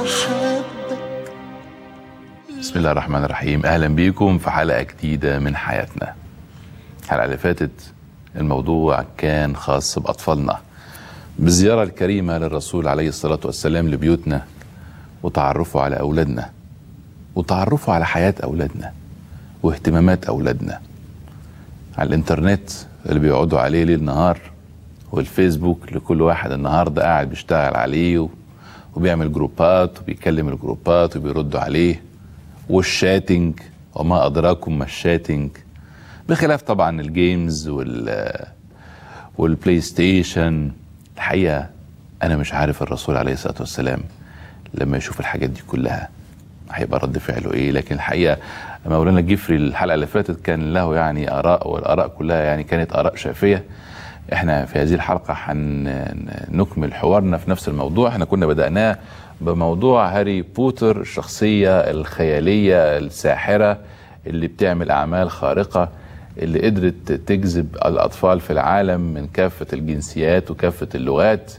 بسم الله الرحمن الرحيم. أهلا بيكم في حلقة جديدة من حياتنا. الحلقة اللي فاتت الموضوع كان خاص بأطفالنا، بالزيارة الكريمة للرسول عليه الصلاة والسلام لبيوتنا، وتعرفوا على أولادنا، وتعرفوا على حياة أولادنا واهتمامات أولادنا على الإنترنت اللي بيقعدوا عليه ليل نهار، والفيسبوك لكل واحد النهاردة قاعد بيشتغل عليه وبيعمل جروبات وبيكلم الجروبات وبيردوا عليه، والشاتنج وما أدراكم ما الشاتنج، بخلاف طبعا الجيمز والبلاي ستيشن. الحقيقة أنا مش عارف الرسول عليه الصلاة والسلام لما يشوف الحاجات دي كلها هيبقى رد فعله إيه، لكن الحقيقة مولانا الجفري الحلقة اللي فاتت كان له يعني آراء، والآراء كلها يعني كانت آراء شافية. احنا في هذه الحلقة هنكمل حوارنا في نفس الموضوع. احنا كنا بدأناه بموضوع هاري بوتر، الشخصية الخيالية الساحرة اللي بتعمل أعمال خارقة، اللي قدرت تجذب الأطفال في العالم من كافة الجنسيات وكافة اللغات.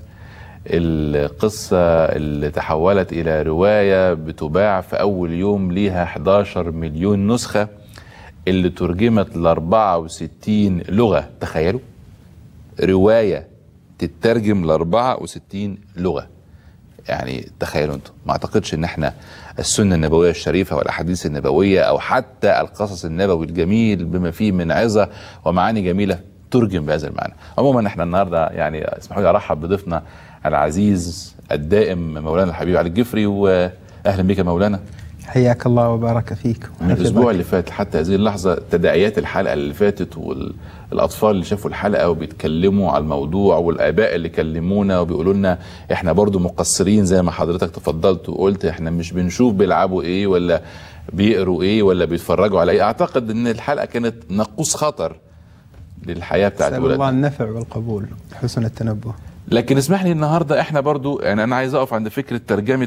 القصة اللي تحولت إلى رواية بتباع في أول يوم ليها 11 مليون نسخة، اللي ترجمت ل 64 لغة. تخيلوا رواية تترجم ل 64 لغة، يعني تخيلوا انتم. ما اعتقدش ان احنا السنة النبوية الشريفة والاحاديث النبوية او حتى القصص النبوي الجميل بما فيه من عظة ومعاني جميلة ترجم بهذا المعنى. عموما احنا النهاردة يعني اسمحوا لي ارحب بضيفنا العزيز الدائم مولانا الحبيب علي الجفري، واهلا بك يا مولانا. حياك الله وبارك فيك. من الاسبوع اللي فات حتى هذه اللحظه تداعيات الحلقه اللي فاتت، والاطفال اللي شافوا الحلقه وبيتكلموا على الموضوع، والاباء اللي كلمونا وبيقولوا لنا احنا برضو مقصرين زي ما حضرتك تفضلت وقلت، احنا مش بنشوف بيلعبوا ايه ولا بيقروا ايه ولا بيتفرجوا على ايه. اعتقد ان الحلقه كانت ناقوس خطر للحياه بتاعت ولادنا. نسأل الله النفع والقبول، حسن التنبه. لكن اسمح لي النهارده احنا برضو يعني انا عايز اقف عند فكره ترجمه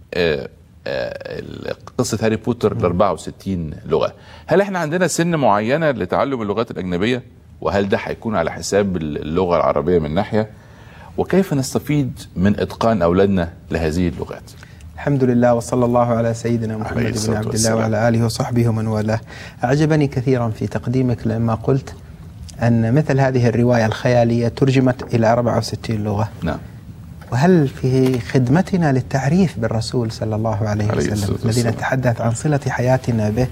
قصة هاري بوتر ل 64 لغة. هل احنا عندنا سن معينة لتعلم اللغات الأجنبية؟ وهل ده هيكون على حساب اللغة العربية من ناحية؟ وكيف نستفيد من إتقان أولادنا لهذه اللغات؟ الحمد لله، وصلى الله على سيدنا محمد بن عبد الله وعلى آله وصحبه ومن والاه. أعجبني كثيرا في تقديمك لما قلت أن مثل هذه الرواية الخيالية ترجمت إلى 64 لغة. نعم. وهل في خدمتنا للتعريف بالرسول صلى الله عليه وسلم الذي نتحدث عن صلة حياتنا به،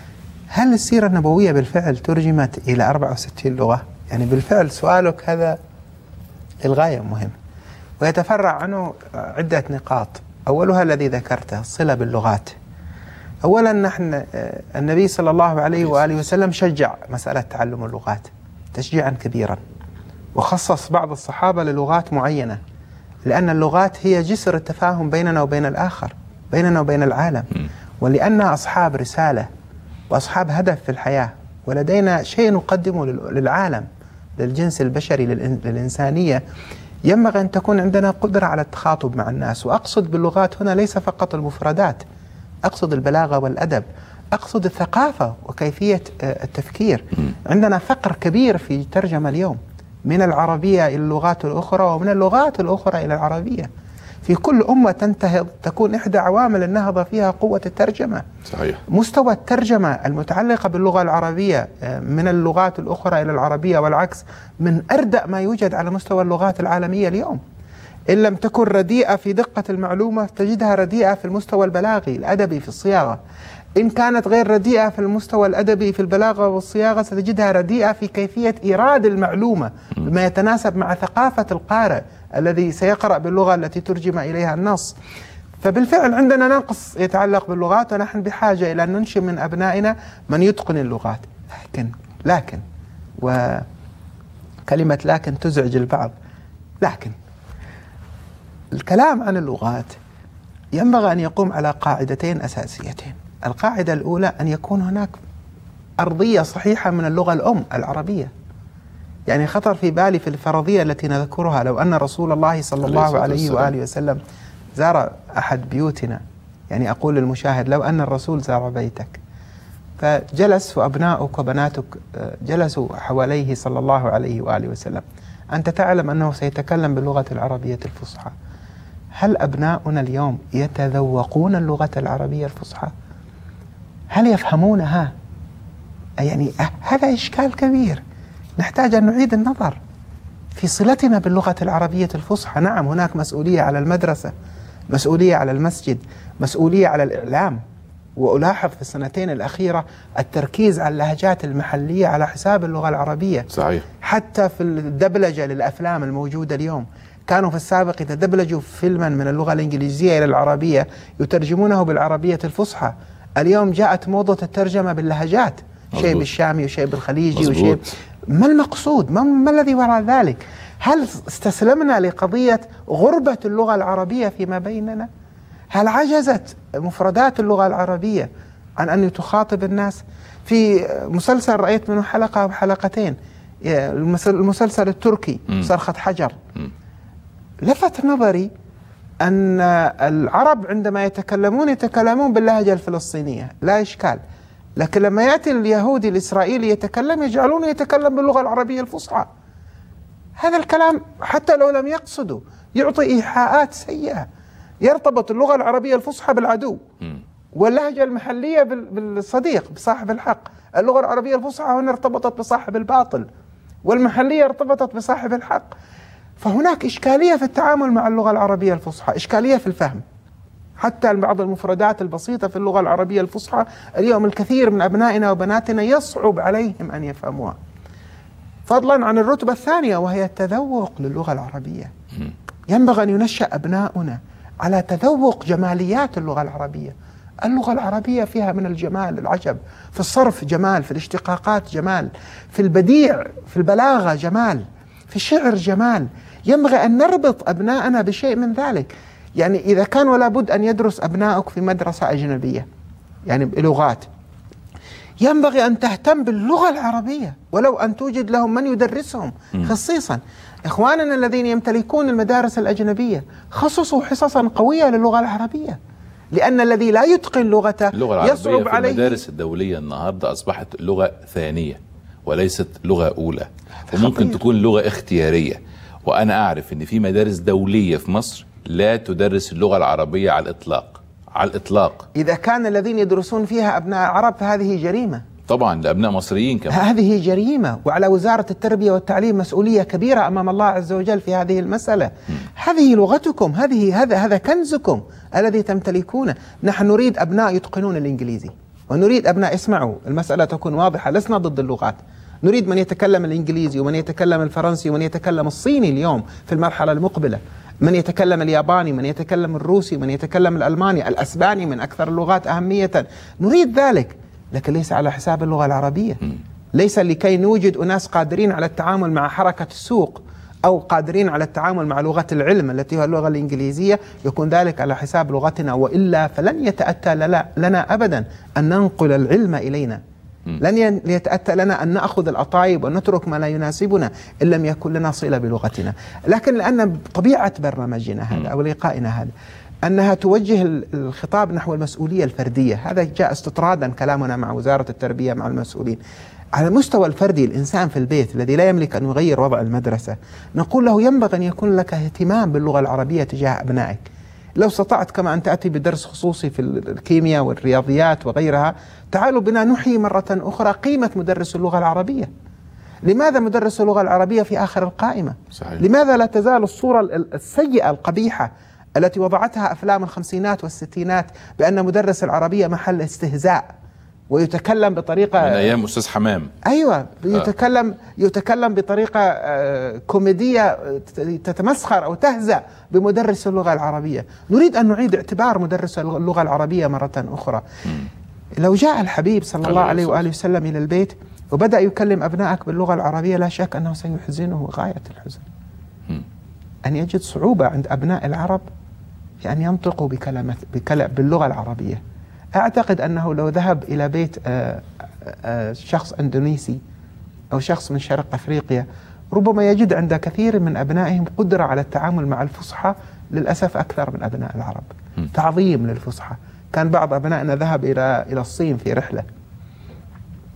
هل السيرة النبوية بالفعل ترجمت إلى 64 لغة؟ يعني بالفعل سؤالك هذا للغاية مهم، ويتفرع عنه عدة نقاط. أولها الذي ذكرته، الصلة باللغات. أولا نحن النبي صلى الله عليه وآله وسلم شجع مسألة تعلم اللغات تشجيعا كبيرا، وخصص بعض الصحابة للغات معينة، لأن اللغات هي جسر التفاهم بيننا وبين الآخر، بيننا وبين العالم، ولأننا أصحاب رسالة وأصحاب هدف في الحياة، ولدينا شيء نقدمه للعالم، للجنس البشري، للإنسانية. ينبغي أن تكون عندنا قدرة على التخاطب مع الناس. وأقصد باللغات هنا ليس فقط المفردات، أقصد البلاغة والأدب، أقصد الثقافة وكيفية التفكير. عندنا فقر كبير في ترجمة اليوم من العربية إلى اللغات الأخرى، ومن اللغات الأخرى إلى العربية. في كل أمة تنتهض تكون إحدى عوامل النهضة فيها قوة الترجمة. صحيح. مستوى الترجمة المتعلقة باللغة العربية من اللغات الأخرى إلى العربية والعكس من أردأ ما يوجد على مستوى اللغات العالمية اليوم. إن لم تكن رديئة في دقة المعلومة تجدها رديئة في المستوى البلاغي الأدبي في الصياغة. إن كانت غير رديئة في المستوى الأدبي في البلاغة والصياغة ستجدها رديئة في كيفية إيراد المعلومة بما يتناسب مع ثقافة القارئ الذي سيقرأ باللغة التي ترجم إليها النص. فبالفعل عندنا نقص يتعلق باللغات، ونحن بحاجة إلى أن ننشئ من أبنائنا من يتقن اللغات. لكن وكلمة لكن تزعج البعض، لكن الكلام عن اللغات ينبغي أن يقوم على قاعدتين أساسيتين. القاعدة الأولى أن يكون هناك أرضية صحيحة من اللغة الأم العربية. يعني خطر في بالي في الفرضية التي نذكرها، لو أن رسول الله صلى الله عليه وآله وسلم زار أحد بيوتنا، يعني أقول للمشاهد لو أن الرسول زار بيتك فجلس وأبناؤك وبناتك جلسوا حواليه صلى الله عليه وآله وسلم، أنت تعلم أنه سيتكلم باللغة العربية الفصحى، هل أبناؤنا اليوم يتذوقون اللغة العربية الفصحى؟ هل يفهمونها؟ يعني هذا إشكال كبير، نحتاج أن نعيد النظر في صلتنا باللغة العربية الفصحى. نعم، هناك مسؤولية على المدرسة، مسؤولية على المسجد، مسؤولية على الإعلام. وألاحظ في السنتين الأخيرة التركيز على اللهجات المحلية على حساب اللغة العربية. صحيح. حتى في الدبلجة للأفلام الموجودة اليوم، كانوا في السابق إذا دبلجوا فيلما من اللغة الإنجليزية إلى العربية يترجمونه بالعربية الفصحى. اليوم جاءت موضة الترجمة باللهجات، شيء بالشامي وشيء بالخليجي وشيء. ما المقصود؟ ما الذي وراء ذلك؟ هل استسلمنا لقضية غربة اللغة العربية فيما بيننا؟ هل عجزت مفردات اللغة العربية عن أن تخاطب الناس؟ في مسلسل رأيت منه حلقة أو حلقتين، المسلسل التركي صرخة حجر، لفت نظري أن العرب عندما يتكلمون باللهجة الفلسطينية لا إشكال، لكن لما يأتي اليهودي الإسرائيلي يجعلونه يتكلم باللغة العربية الفصحى. هذا الكلام حتى لو لم يقصدوا يعطي إيحاءات سيئة. يرتبط اللغة العربية الفصحى بالعدو، واللهجة المحلية بالصديق بصاحب الحق. اللغة العربية الفصحى هنا ارتبطت بصاحب الباطل، والمحلية ارتبطت بصاحب الحق. فهناك إشكالية في التعامل مع اللغة العربية الفصحى، إشكالية في الفهم. حتى بعض المفردات البسيطة في اللغة العربية الفصحى اليوم الكثير من أبنائنا وبناتنا يصعب عليهم أن يفهموها، فضلا عن الرتبة الثانية وهي التذوق للغة العربية. ينبغي أن ينشأ أبناؤنا على تذوق جماليات اللغة العربية. اللغة العربية فيها من الجمال العجب، في الصرف جمال، في الاشتقاقات جمال، في البديع، في البلاغة جمال، في الشعر جمال. ينبغي أن نربط أبناءنا بشيء من ذلك. يعني إذا كان ولا بد أن يدرس أبنائك في مدرسة أجنبية يعني بلغات، ينبغي أن تهتم باللغة العربية، ولو أن توجد لهم من يدرسهم خصيصا. إخواننا الذين يمتلكون المدارس الأجنبية خصصوا حصصا قوية للغة العربية، لأن الذي لا يتقن لغته يصعب عليه. المدارس الدولية النهاردة أصبحت لغة ثانية وليست لغة أولى، وممكن تكون لغة اختيارية. وأنا أعرف أن في مدارس دولية في مصر لا تدرس اللغة العربية على الإطلاق، على الإطلاق. إذا كان الذين يدرسون فيها أبناء عرب فهذه جريمة، طبعا لأبناء مصريين كمان هذه جريمة، وعلى وزارة التربية والتعليم مسؤولية كبيرة أمام الله عز وجل في هذه المسألة. هذه لغتكم، هذا كنزكم الذي تمتلكونه. نحن نريد أبناء يتقنون الإنجليزي، ونريد أبناء، اسمعوا المسألة تكون واضحة، لسنا ضد اللغات، نريد من يتكلم الإنجليزي ومن يتكلم الفرنسي ومن يتكلم الصيني اليوم في المرحلة المقبلة، من يتكلم الياباني، من يتكلم الروسي، من يتكلم الألماني، الأسباني من أكثر اللغات أهمية، نريد ذلك، لكن ليس على حساب اللغة العربية. ليس لكي نوجد أناس قادرين على التعامل مع حركة السوق أو قادرين على التعامل مع لغة العلم التي هي اللغة الإنجليزية يكون ذلك على حساب لغتنا، وإلا فلن يتأتى لنا أبدا أن ننقل العلم إلينا، لن يتأتى لنا أن نأخذ الأطايب ونترك ما لا يناسبنا إن لم يكن لنا صلة بلغتنا. لكن لأن طبيعة برنامجنا هذا أو لقائنا هذا أنها توجه الخطاب نحو المسؤولية الفردية، هذا جاء استطرادا كلامنا مع وزارة التربية مع المسؤولين. على المستوى الفردي الإنسان في البيت الذي لا يملك أن يغير وضع المدرسة، نقول له ينبغي أن يكون لك اهتمام باللغة العربية تجاه أبنائك. لو استطعت كما أن تأتي بدرس خصوصي في الكيمياء والرياضيات وغيرها، تعالوا بنا نحيي مرة أخرى قيمة مدرس اللغة العربية. لماذا مدرس اللغة العربية في آخر القائمة؟ صحيح. لماذا لا تزال الصورة السيئة القبيحة التي وضعتها أفلام الخمسينات والستينات بأن مدرس العربية محل استهزاء ويتكلم بطريقة من أيام أستاذ حمام؟ أيوة، يتكلم بطريقة كوميدية تتمسخر أو تهزأ بمدرس اللغة العربية. نريد أن نعيد اعتبار مدرس اللغة العربية مرة أخرى. لو جاء الحبيب صلى الله عليه وآله وسلم إلى البيت وبدأ يكلم أبنائك باللغة العربية، لا شك أنه سيحزنه غاية الحزن، أن يجد صعوبة عند أبناء العرب في أن ينطقوا باللغة العربية. أعتقد أنه لو ذهب إلى بيت شخص أندونيسي أو شخص من شرق أفريقيا ربما يجد عند كثير من أبنائهم قدرة على التعامل مع الفصحى، للأسف أكثر من أبناء العرب، تعظيم للفصحى. كان بعض أبنائنا ذهب إلى الصين في رحلة،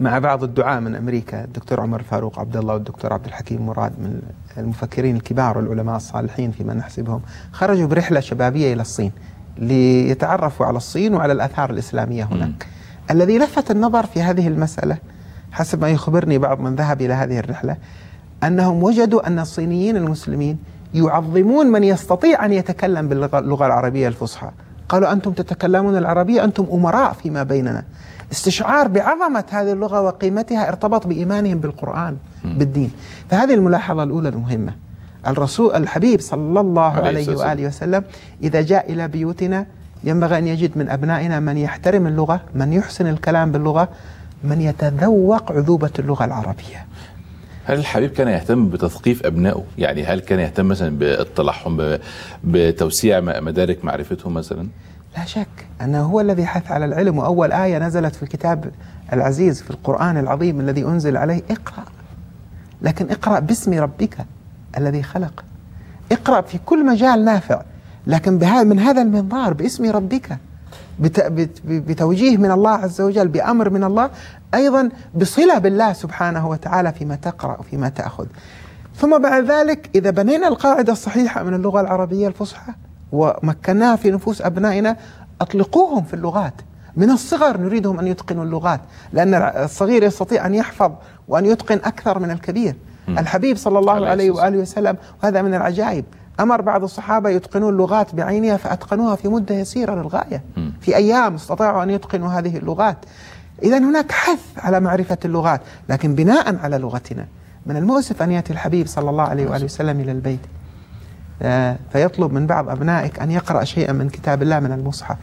مع بعض الدعاة من أمريكا، الدكتور عمر الفاروق عبد الله والدكتور عبد الحكيم مراد من المفكرين الكبار والعلماء الصالحين فيما نحسبهم، خرجوا برحلة شبابية إلى الصين ليتعرفوا على الصين وعلى الآثار الإسلامية هناك. الذي لفت النظر في هذه المسألة حسب ما يخبرني بعض من ذهب إلى هذه الرحلة أنهم وجدوا أن الصينيين المسلمين يعظمون من يستطيع أن يتكلم باللغة العربية الفصحى. قالوا أنتم تتكلمون العربية، أنتم أمراء فيما بيننا. استشعار بعظمة هذه اللغة وقيمتها ارتبط بإيمانهم بالقرآن بالدين. فهذه الملاحظة الأولى المهمة. الرسول الحبيب صلى الله عليه وآله وسلم إذا جاء إلى بيوتنا ينبغي أن يجد من أبنائنا من يحترم اللغة، من يحسن الكلام باللغة، من يتذوق عذوبة اللغة العربية. هل الحبيب كان يهتم بتثقيف أبنائه؟ يعني هل كان يهتم مثلا باطلاعهم، بتوسيع مدارك معرفتهم مثلا؟ لا شك أنه هو الذي حث على العلم، وأول آية نزلت في الكتاب العزيز في القرآن العظيم الذي أنزل عليه اقرأ، لكن اقرأ باسم ربك الذي خلق. اقرأ في كل مجال نافع، لكن من هذا المنظار باسم ربك، بتوجيه من الله عز وجل، بأمر من الله، أيضا بصلة بالله سبحانه وتعالى فيما تقرأ وفيما تأخذ. ثم بعد ذلك إذا بنينا القاعدة الصحيحة من اللغة العربية الفصحى ومكناها في نفوس أبنائنا، أطلقوهم في اللغات من الصغر. نريدهم أن يتقنوا اللغات، لأن الصغير يستطيع أن يحفظ وأن يتقن أكثر من الكبير. الحبيب صلى الله عليه وآله وسلم، وهذا من العجائب، أمر بعض الصحابة يتقنون اللغات بعينها فأتقنوها في مدة يسيرة للغاية، في أيام استطاعوا أن يتقنوا هذه اللغات. إذا هناك حث على معرفة اللغات، لكن بناء على لغتنا. من المؤسف أن يأتي الحبيب صلى الله عليه وآله وسلم إلى البيت فيطلب من بعض أبنائك أن يقرأ شيئا من كتاب الله من المصحف،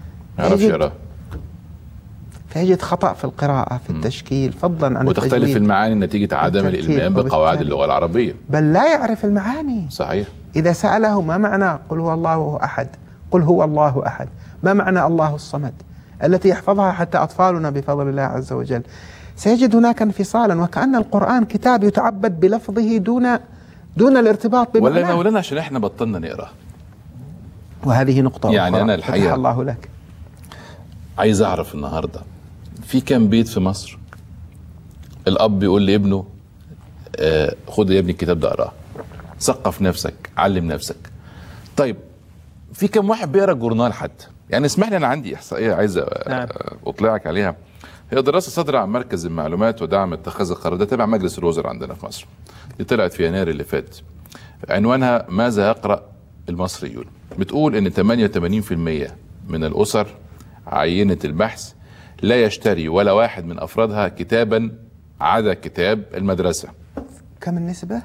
فيجد خطأ في القراءة، في التشكيل، فضلا عن وتختلف التجويد، المعاني نتيجة عدم الإلمام بقواعد اللغة العربية، بل لا يعرف المعاني. صحيح. إذا سأله ما معنى قل هو الله أحد، قل هو الله أحد، ما معنى الله الصمد، التي يحفظها حتى أطفالنا بفضل الله عز وجل، سيجد هناك انفصالا، وكأن القرآن كتاب يتعبد بلفظه دون الارتباط بمعناه. ولا مولانا عشان احنا بطلنا نقرأ. وهذه نقطة يعني أنا الحقيقة الله لك عايز أعرف النهاردة في كم بيت في مصر الأب يقول لابنه خد يا ابني الكتاب ده اقراه، ثقف نفسك، علم نفسك. طيب في كم واحد بيقرا الجورنال حتى؟ يعني اسمح لي، أنا عندي إحصائية عايز أطلعك عليها. هي دراسة صادرة عن مركز المعلومات ودعم اتخاذ القرار، ده تبع مجلس الوزراء عندنا في مصر، دي طلعت في يناير اللي فات، عنوانها ماذا يقرأ المصريون. بتقول ان 88% من الأسر عينة البحث لا يشتري ولا واحد من أفرادها كتابا عدا كتاب المدرسة. كم النسبة؟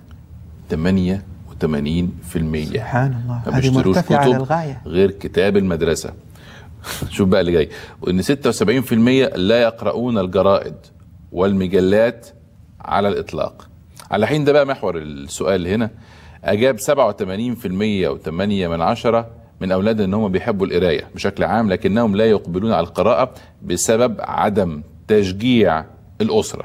88%. سبحان الله، هذه مرتفعة للغاية، غير كتاب المدرسة. شوف بقى اللي جاي، وان 76% لا يقرؤون الجرائد والمجلات على الإطلاق. على حين ده بقى محور السؤال هنا، أجاب 87% و8 من أولاد أنهم بيحبوا القراية بشكل عام، لكنهم لا يقبلون على القراءة بسبب عدم تشجيع الأسرة.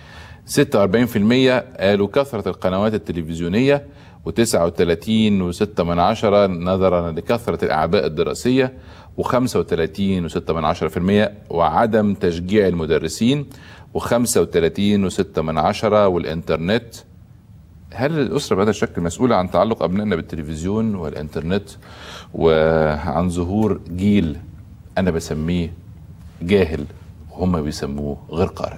46% قالوا كثرة القنوات التلفزيونية، و39.6 نظرا لكثرة الأعباء الدراسية، و35.6% وعدم تشجيع المدرسين، و35.6 والإنترنت. هل الأسرة بهذا الشكل مسؤولة عن تعلق أبنائنا بالتلفزيون والإنترنت وعن ظهور جيل أنا بسميه جاهل وهم بيسموه غير قارئ؟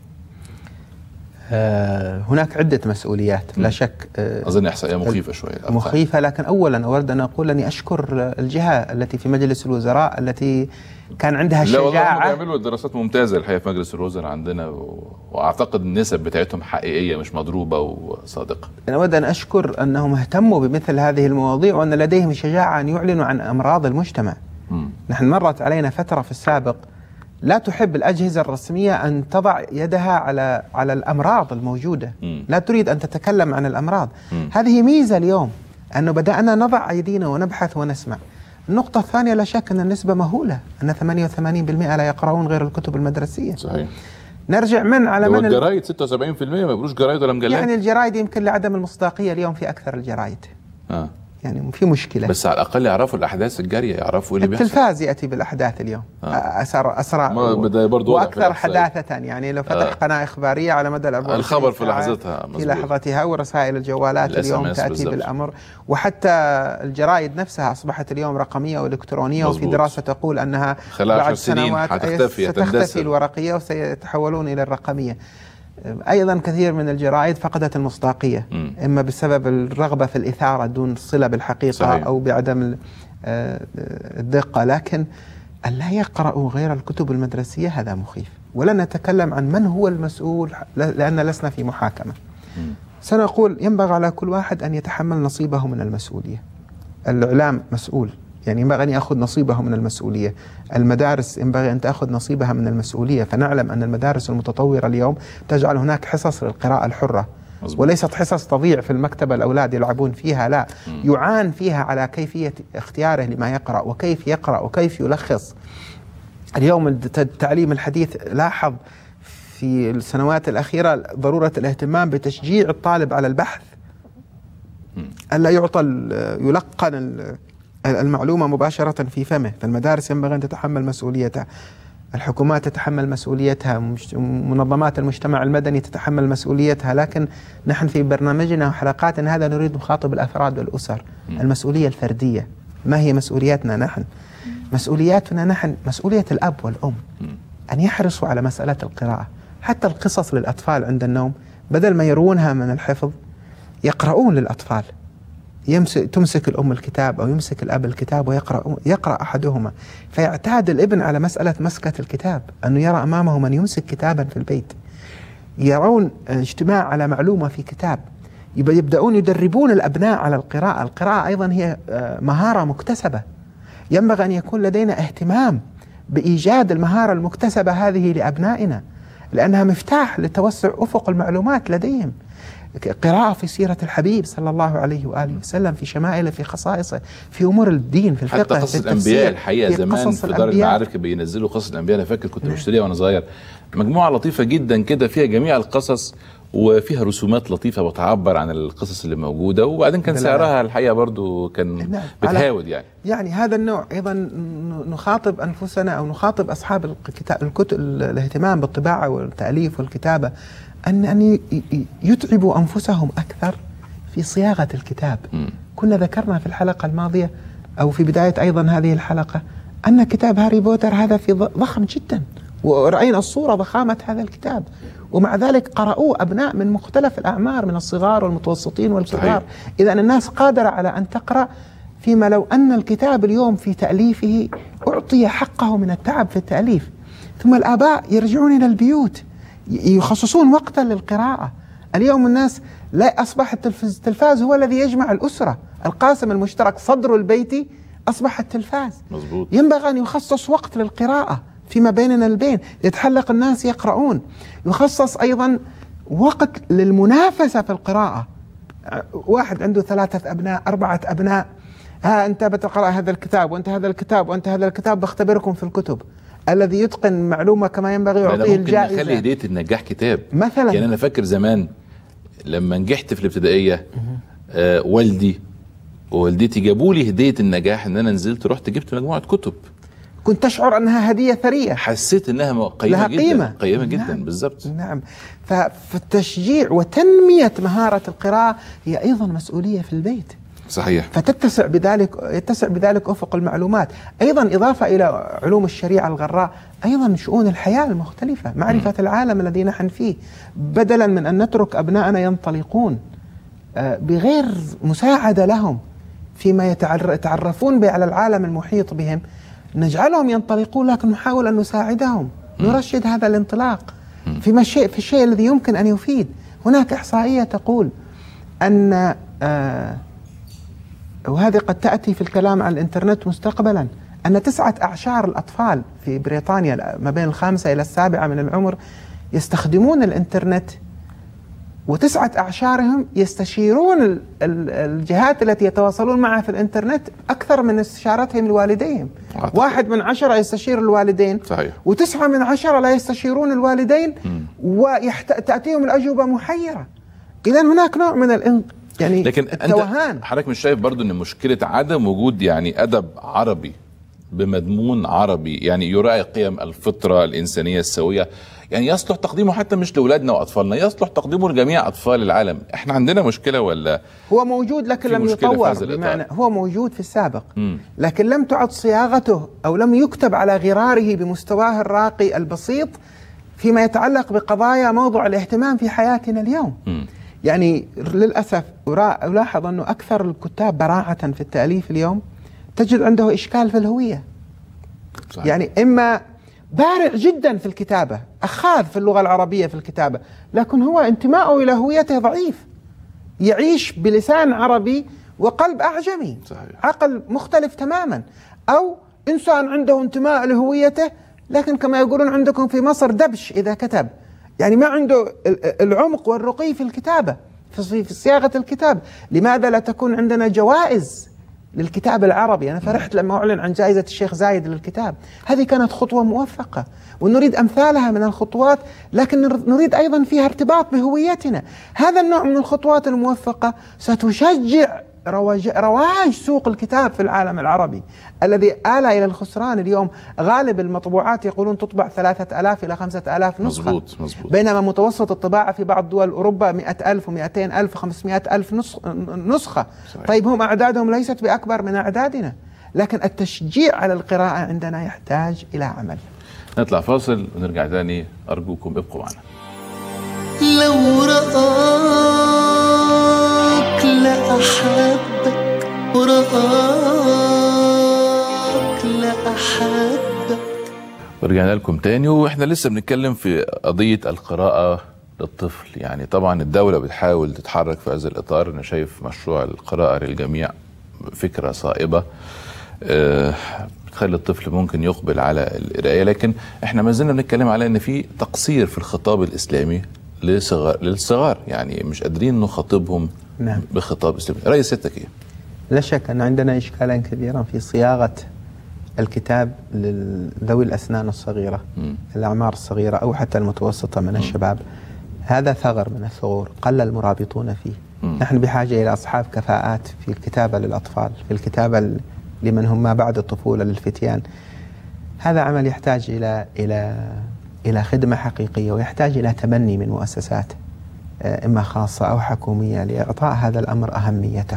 هناك عدة مسؤوليات لا شك. أظن إحصائية مخيفة شوية، مخيفة، لكن أولا أود أن أقول أني أشكر الجهة التي في مجلس الوزراء التي كان عندها الشجاعة. لا والله بيعملوا دراسات ممتازة الحقيقة في مجلس الوزراء عندنا، وأعتقد النسب بتاعتهم حقيقية مش مضروبة وصادقة. أنا أود أن أشكر أنهم اهتموا بمثل هذه المواضيع، وأن لديهم شجاعة أن يعلنوا عن أمراض المجتمع. نحن مرت علينا فترة في السابق لا تحب الأجهزة الرسمية أن تضع يدها على الأمراض الموجودة، لا تريد أن تتكلم عن الأمراض. هذه ميزة اليوم، أنه بدأنا نضع أيدينا ونبحث ونسمع. النقطة الثانية لا شك أن النسبة مهولة، أن 88% لا يقرؤون غير الكتب المدرسية. صحيح. نرجع على من الجرايد 76% ما بيقولوش جرايد ولا مجلات. يعني الجرايد يمكن لعدم المصداقية اليوم في أكثر الجرايد. يعني في مشكلة. بس على الأقل يعرفوا الأحداث الجارية، يعرفوا اللي بيحصل. التلفاز يأتي بالأحداث اليوم أسرع وأكثر حداثة. يعني لو فتح قناة إخبارية على مدى الخبر في لحظتها، في لحظتها، ورسائل الجوالات اليوم تأتي بالأمر، وحتى الجرائد نفسها أصبحت اليوم رقمية وإلكترونية. وفي دراسة تقول أنها بعد سنوات ستختفي الورقية وسيتحولون إلى الرقمية. أيضا كثير من الجرائد فقدت المصداقية، إما بسبب الرغبة في الإثارة دون صلة بالحقيقة، صحيح. أو بعدم الدقة. لكن أن لا يقرأوا غير الكتب المدرسية هذا مخيف. ولن نتكلم عن من هو المسؤول لأن لسنا في محاكمة. سنقول ينبغي على كل واحد أن يتحمل نصيبه من المسؤولية. الإعلام مسؤول، يعني ينبغي أن يأخذ نصيبه من المسؤولية. المدارس ينبغي أن تأخذ نصيبها من المسؤولية. فنعلم أن المدارس المتطورة اليوم تجعل هناك حصص للقراءة الحرة، وليست حصص تضيع في المكتبة الأولاد يلعبون فيها، لا، يعان فيها على كيفية اختياره لما يقرأ وكيف يقرأ وكيف يلخص. اليوم التعليم الحديث لاحظ في السنوات الأخيرة ضرورة الاهتمام بتشجيع الطالب على البحث، ألا يلقن المعلومة مباشرة في فمه. فالمدارس ينبغي أن تتحمل مسؤوليتها، الحكومات تتحمل مسؤوليتها، منظمات المجتمع المدني تتحمل مسؤوليتها. لكن نحن في برنامجنا وحلقاتنا هذا نريد نخاطب الأفراد والأسر. المسؤولية الفردية ما هي مسؤولياتنا نحن؟ مسؤولياتنا نحن مسؤولية الأب والأم أن يحرصوا على مسألة القراءة. حتى القصص للأطفال عند النوم بدل ما يروونها من الحفظ يقرؤون للأطفال. تمسك الأم الكتاب أو يمسك الأب الكتاب ويقرأ أحدهما، فيعتاد الابن على مسألة مسكة الكتاب، أنه يرى أمامه من يمسك كتابا في البيت. يرون اجتماع على معلومة في كتاب، يبدأون يدربون الأبناء على القراءة. القراءة أيضا هي مهارة مكتسبة، ينبغي أن يكون لدينا اهتمام بإيجاد المهارة المكتسبة هذه لأبنائنا، لأنها مفتاح لتوسع أفق المعلومات لديهم. قراءة في سيرة الحبيب صلى الله عليه وآله وسلم، في شمائله، في خصائصه، في أمور الدين، في الفقه، حتى قصص الأنبياء. الحقيقة زمان في دار المعارف كانوا بينزلوا قصص الأنبياء. أنا فاكر كنت بشتريها وأنا صغير، مجموعة لطيفة جدا كده فيها جميع القصص وفيها رسومات لطيفة بتعبر عن القصص اللي موجودة، وبعدين كان سعرها الحقيقة برضو كان بتهاود. يعني هذا النوع أيضا نخاطب أنفسنا أو نخاطب أصحاب الكتب الاهتمام بالطباعة والتأليف والكتابة أن يتعبوا أنفسهم أكثر في صياغة الكتاب. كنا ذكرنا في الحلقة الماضية أو في بداية أيضا هذه الحلقة أن كتاب هاري بوتر هذا في ضخم جدا، ورأينا الصورة ضخامة هذا الكتاب، ومع ذلك قرأوه أبناء من مختلف الأعمار، من الصغار والمتوسطين والكبار. إذن الناس قادرة على أن تقرأ، فيما لو أن الكتاب اليوم في تأليفه أعطي حقه من التعب في التأليف. ثم الآباء يرجعون إلى البيوت يخصصون وقتا للقراءة. اليوم الناس لا أصبح التلفاز هو الذي يجمع الأسرة، القاسم المشترك صدر البيت أصبح التلفاز. مزبوط. ينبغي أن يخصص وقت للقراءة فيما بيننا البين، يتحلق الناس يقرؤون. يخصص أيضا وقت للمنافسة في القراءة. واحد عنده 3 أبناء 4 أبناء، ها أنت بتقرأ هذا الكتاب وأنت هذا الكتاب وأنت هذا الكتاب، بختبركم في الكتب. الذي يتقن معلومة كما ينبغي يعطيه الجائزة. نخلي هدية النجاح كتاب مثلا. يعني أنا فاكر زمان لما نجحت في الابتدائية والدي ووالدتي جابوا لي هدية النجاح، إن أنا نزلت رحت جبت مجموعة كتب. كنت تشعر أنها هدية ثرية، حسيت أنها قيمة جدا، قيمة جدا. نعم. بالضبط. نعم. فالتشجيع وتنمية مهارة القراءة هي أيضا مسؤولية في البيت. صحيح. يتسع بذلك أفق المعلومات. أيضا إضافة إلى علوم الشريعة الغراء، أيضا شؤون الحياة المختلفة، معرفة العالم الذي نحن فيه، بدلا من أن نترك أبنائنا ينطلقون بغير مساعدة لهم فيما يتعرفون به على العالم المحيط بهم، نجعلهم ينطلقون، لكن نحاول أن نساعدهم، نرشد هذا الانطلاق في الشيء الذي يمكن أن يفيد. هناك إحصائية تقول أن وهذه قد تأتي في الكلام عن الإنترنت مستقبلا، أن 9 أعشار الأطفال في بريطانيا ما بين 5 إلى 7 من العمر يستخدمون الإنترنت، و9 أعشارهم يستشيرون الجهات التي يتواصلون معها في الإنترنت أكثر من استشارتهم لوالديهم. 1 من 10 يستشير الوالدين. صحيح. و9 من 10 لا يستشيرون الوالدين، وتأتيهم الأجوبة محيرة. إذن هناك نوع من يعني لكن التوهان. انت حضرتك مش شايف برضو ان مشكله عدم وجود يعني ادب عربي بمضمون عربي يعني يراعي قيم الفطره الانسانيه السويه، يعني يصلح تقديمه حتى مش لاولادنا واطفالنا، يصلح تقديمه لجميع اطفال العالم؟ احنا عندنا مشكله ولا هو موجود لكن لم يطور؟ بمعنى هو موجود في السابق لكن لم تعد صياغته او لم يكتب على غراره بمستواه الراقي البسيط فيما يتعلق بقضايا موضوع الاهتمام في حياتنا اليوم. يعني للاسف الاحظ انه اكثر الكتاب براعه في التاليف اليوم تجد عنده اشكال في الهويه. صحيح. يعني اما بارع جدا في الكتابة، أخاذ في اللغة العربية في الكتابة، لكن هو انتماءه إلى هويته ضعيف، يعيش بلسان عربي وقلب أعجمي. صحيح. عقل مختلف تماما. أو إنسان عنده انتماء لهويته لكن كما يقولون عندكم في مصر دبش إذا كتب، يعني ما عنده العمق والرقي في الكتابة في صياغة الكتاب. لماذا لا تكون عندنا جوائز للكتاب العربي؟ أنا فرحت لما أعلن عن جائزة الشيخ زايد للكتاب، هذه كانت خطوة موفقة ونريد أمثالها من الخطوات، لكن نريد أيضا فيها ارتباط بهويتنا. هذا النوع من الخطوات الموفقة ستشجع رواج سوق الكتاب في العالم العربي الذي آل إلى الخسران. اليوم غالب المطبوعات يقولون تطبع 3000 إلى 5000 نسخة. مزبوط. بينما متوسط الطباعة في بعض دول أوروبا 100,000 و200,000 و500,000 نسخة. صحيح. طيب هم أعدادهم ليست بأكبر من أعدادنا، لكن التشجيع على القراءة عندنا يحتاج إلى عمل. نطلع فاصل ونرجع ثاني، أرجوكم ابقوا معنا. لو رآك لأحبك ورآك لأحبك. ورجعنا لكم تاني واحنا لسه بنتكلم في قضية القراءة للطفل. يعني طبعا الدولة بتحاول تتحرك في هذا الإطار. أنا شايف مشروع القراءة للجميع فكرة صائبة بتخلي الطفل ممكن يقبل على القراءة، لكن احنا ما زلنا بنتكلم على ان في تقصير في الخطاب الإسلامي للصغار، يعني مش قادرين نخاطبهم. نعم. بخطاب إسلامي. رأي سيادتك ايه؟ لا شك أن عندنا إشكالا كبيرا في صياغة الكتاب لذوي الأسنان الصغيرة، الأعمار الصغيرة أو حتى المتوسطة من الشباب. هذا ثغر من الثغور قل المرابطون فيه. نحن بحاجة إلى أصحاب كفاءات في الكتابة للأطفال، في الكتابة لمن هم ما بعد الطفولة، للفتيان. هذا عمل يحتاج إلى خدمة حقيقية، ويحتاج إلى تبني من مؤسسات إما خاصة أو حكومية لإعطاء هذا الأمر أهميته.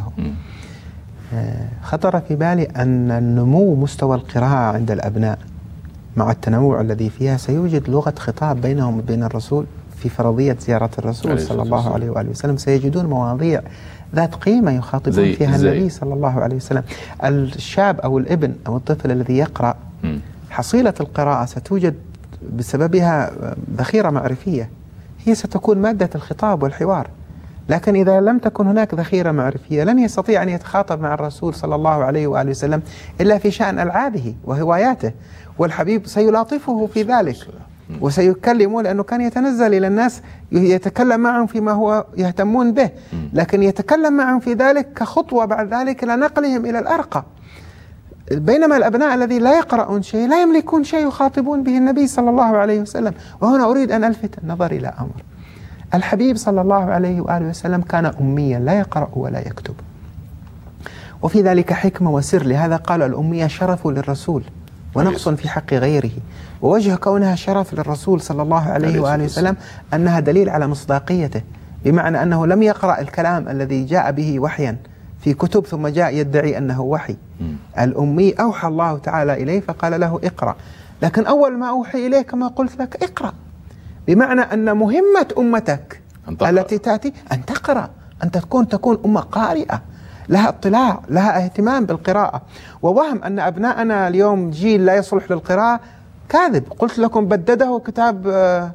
خطر في بالي أن النمو مستوى القراءة عند الأبناء مع التنوع الذي فيها سيوجد لغة خطاب بينهم وبين الرسول. في فرضية زيارة الرسول صلى الله عليه وآله وسلم سيجدون مواضيع ذات قيمة يخاطبون فيها النبي صلى الله عليه وسلم. الشاب أو الابن أو الطفل الذي يقرأ حصيلة القراءة ستوجد بسببها ذخيرة معرفية، هي ستكون مادة الخطاب والحوار. لكن إذا لم تكن هناك ذخيرة معرفية لن يستطيع أن يتخاطب مع الرسول صلى الله عليه وآله وسلم إلا في شأن ألعابه وهواياته، والحبيب سيلاطفه في ذلك وسيكلمه، لأنه كان يتنزل إلى الناس يتكلم معهم فيما هو يهتمون به، لكن يتكلم معهم في ذلك كخطوة بعد ذلك لنقلهم إلى الأرقى. بينما الأبناء الذي لا يقرؤون شيء لا يملكون شيء يخاطبون به النبي صلى الله عليه وسلم. وهنا أريد أن ألفت النظر إلى أمر. الحبيب صلى الله عليه وآله وسلم كان أميا لا يقرأ ولا يكتب، وفي ذلك حكمة وسر. لهذا قال الأمية شرف للرسول ونقص في حق غيره. ووجه كونها شرف للرسول صلى الله عليه وآله وسلم أنها دليل على مصداقيته، بمعنى أنه لم يقرأ الكلام الذي جاء به وحيا في كتب ثم جاء يدعي أنه وحي. الأمي أوحى الله تعالى إليه فقال له اقرأ، لكن أول ما أوحي إليه كما قلت لك اقرأ، بمعنى أن مهمة أمتك التي تأتي أن تقرأ، أن تكون أمة قارئة لها اطلاع، لها اهتمام بالقراءة. ووهم أن أبناءنا اليوم جيل لا يصلح للقراءة كاذب. قلت لكم بدده كتاب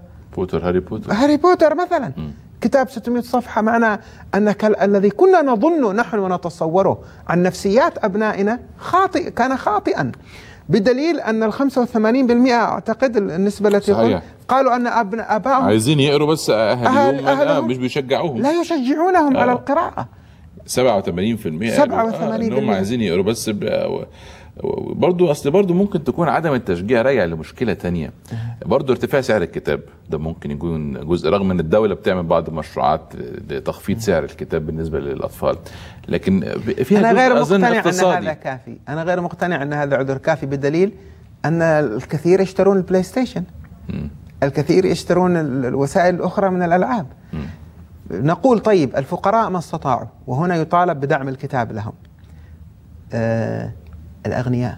هاري بوتر مثلا، كتاب 600 صفحة، معنى أن الذي كنا نظن نحن ونتصوره عن نفسيات أبنائنا كان خاطئا، بدليل أن 85% أعتقد النسبة التي قالوا أن أبائهم عايزين يقروا بس أهلهم مش بيشجعوهم، لا يشجعونهم على القراءة. 87% هم عايزين يقروا بس برضو اصل برضو ممكن تكون عدم التشجيع راجع لمشكله تانية. برضو ارتفاع سعر الكتاب ده ممكن يكون جزء، رغم ان الدوله بتعمل بعض المشروعات لتخفيض سعر الكتاب بالنسبه للاطفال، لكن فيها انا غير أظن مقتنع اقتصادي. ان هذا كافي، انا غير مقتنع ان هذا عذر كافي، بدليل ان الكثير يشترون البلاي ستيشن، الكثير يشترون الوسائل الاخرى من الالعاب. نقول طيب الفقراء ما استطاعوا، وهنا يطالب بدعم الكتاب لهم. الأغنياء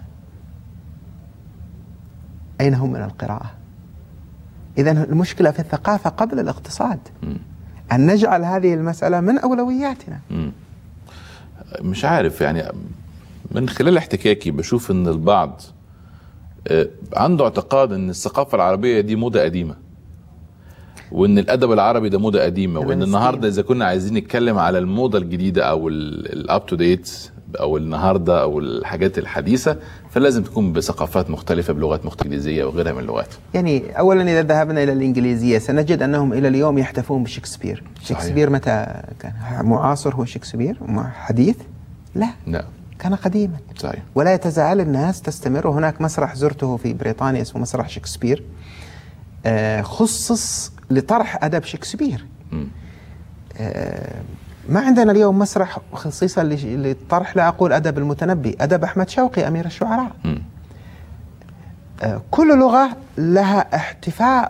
أين هم من القراءة؟ إذا المشكلة في الثقافة قبل الاقتصاد، أن نجعل هذه المسألة من أولوياتنا. مش عارف يعني، من خلال احتكاكي بشوف أن البعض عنده اعتقاد أن الثقافة العربية دي موضة قديمة، وان الادب العربي ده موضه قديمه، وان النهارده اذا كنا عايزين نتكلم على الموضه الجديده او الاب تو ديت او النهارده او الحاجات الحديثه، فلازم تكون بثقافات مختلفه، بلغات مختلفه، انجليزيه وغيرها من اللغات. يعني اولا اذا ذهبنا الى الانجليزيه سنجد انهم الى اليوم يحتفون بشكسبير. شكسبير متى كان معاصر؟ هو شكسبير حديث؟ لا كان قديما. صحيح. ولا تزال الناس تستمر. وهناك مسرح زرته في بريطانيا اسمه مسرح شكسبير، خصص لطرح أدب شكسبير. ما عندنا اليوم مسرح خصيصا لطرح، لا أقول أدب المتنبي، أدب أحمد شوقي أمير الشعراء. كل لغة لها احتفاء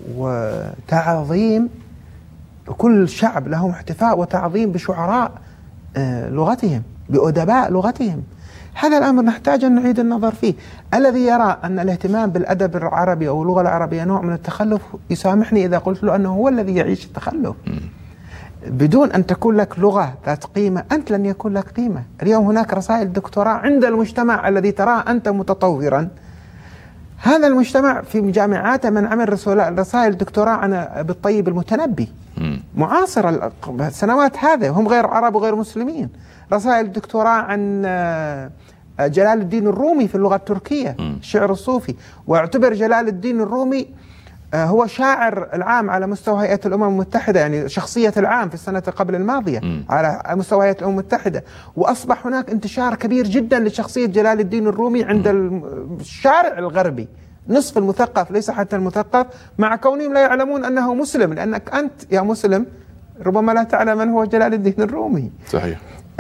وتعظيم، كل شعب لهم احتفاء وتعظيم بشعراء لغتهم، بأدباء لغتهم. هذا الأمر نحتاج أن نعيد النظر فيه. الذي يرى أن الاهتمام بالأدب العربي أو اللغة العربية نوع من التخلف يسامحني إذا قلت له أنه هو الذي يعيش التخلف. بدون أن تكون لك لغة ذات قيمة أنت لن يكون لك قيمة. اليوم هناك رسائل دكتوراه عند المجتمع الذي تراه أنت متطورا. هذا المجتمع في جامعاته من عمل رسائل دكتوراه عن بالطيب المتنبي معاصرة السنوات هذه، هم غير عرب وغير مسلمين. رسائل دكتوراه عن جلال الدين الرومي في اللغة التركية، الشعر الصوفي، واعتبر جلال الدين الرومي هو شاعر العام على مستوى هيئة الأمم المتحدة، يعني شخصية العام في السنة قبل الماضية على مستوى هيئة الأمم المتحدة. وأصبح هناك انتشار كبير جدا لشخصية جلال الدين الرومي عند الشارع الغربي، نصف المثقف ليس حتى المثقف، مع كونهم لا يعلمون أنه مسلم، لأنك أنت يا مسلم ربما لا تعلم من هو جلال الدين الرومي. صحيح.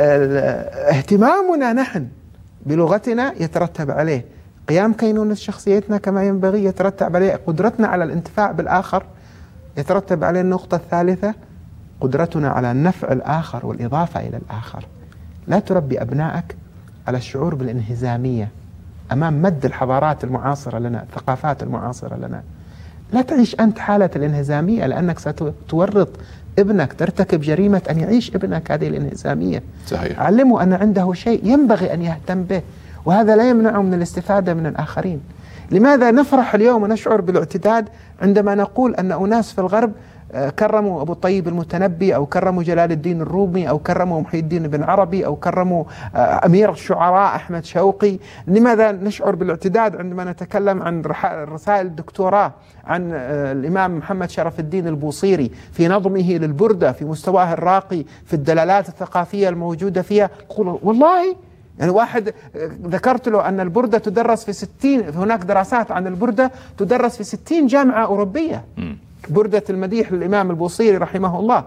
اهتمامنا نحن بلغتنا يترتب عليه قيام كينونة شخصيتنا كما ينبغي، يترتب عليه قدرتنا على الانتفاع بالآخر، يترتب عليه النقطة الثالثة قدرتنا على نفع الآخر والإضافة إلى الآخر. لا تربي أبنائك على الشعور بالانهزامية أمام مد الحضارات المعاصرة لنا، الثقافات المعاصرة لنا. لا تعيش أنت حالة الانهزامية، لأنك ستورط ابنك، ترتكب جريمة أن يعيش ابنك هذه الانهزامية. صحيح. علمه أن عنده شيء ينبغي أن يهتم به، وهذا لا يمنعه من الاستفادة من الآخرين. لماذا نفرح اليوم ونشعر بالاعتداد عندما نقول أن أناس في الغرب كرموا أبو الطيب المتنبي، أو كرموا جلال الدين الرومي، أو كرموا محي الدين بن عربي، أو كرموا أمير الشعراء أحمد شوقي؟ لماذا نشعر بالاعتداد عندما نتكلم عن رسائل الدكتوراه عن الإمام محمد شرف الدين البوصيري في نظمه للبردة في مستواه الراقي في الدلالات الثقافية الموجودة فيها؟ يقول والله يعني واحد ذكرت له أن البردة تدرس في 60، هناك دراسات عن البردة تدرس في 60 جامعة أوروبية. بردة المديح للإمام البوصيري رحمه الله.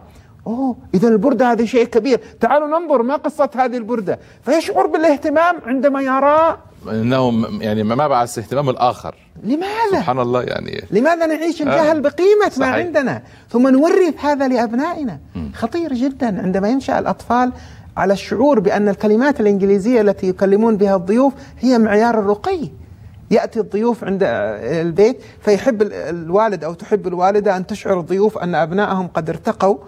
إذا البردة هذا شيء كبير، تعالوا ننظر ما قصة هذه البردة. فيشعر بالاهتمام عندما يرى أنه يعني ما بعث اهتمام الآخر. لماذا؟ سبحان الله، يعني لماذا نعيش الجهل بقيمة صحيح. ما عندنا ثم نورث هذا لأبنائنا؟ خطير جدا عندما ينشأ الأطفال على الشعور بأن الكلمات الإنجليزية التي يكلمون بها الضيوف هي معيار الرقي. يأتي الضيوف عند البيت فيحب الوالد أو تحب الوالدة أن تشعر الضيوف أن أبنائهم قد ارتقوا،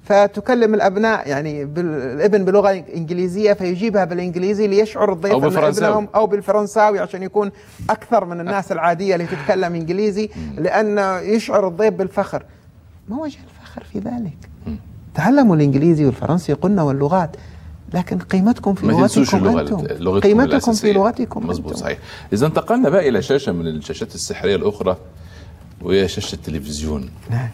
فتكلم الأبناء يعني الابن بلغة إنجليزية فيجيبها بالإنجليزي ليشعر الضيف أن ابنهم، أو بالفرنساوي عشان يكون أكثر من الناس العادية اللي تتكلم إنجليزي، لأن يشعر الضيف بالفخر. ما وجه الفخر في ذلك؟ تعلموا الإنجليزي والفرنسي قلنا واللغات، لكن قيمتكم في لغتكم أنتم، قيمتكم في لغتكم. مظبوط، صحيح. إذا انتقلنا بقى إلى شاشة من الشاشات السحرية الأخرى، وهي شاشة التلفزيون. نعم.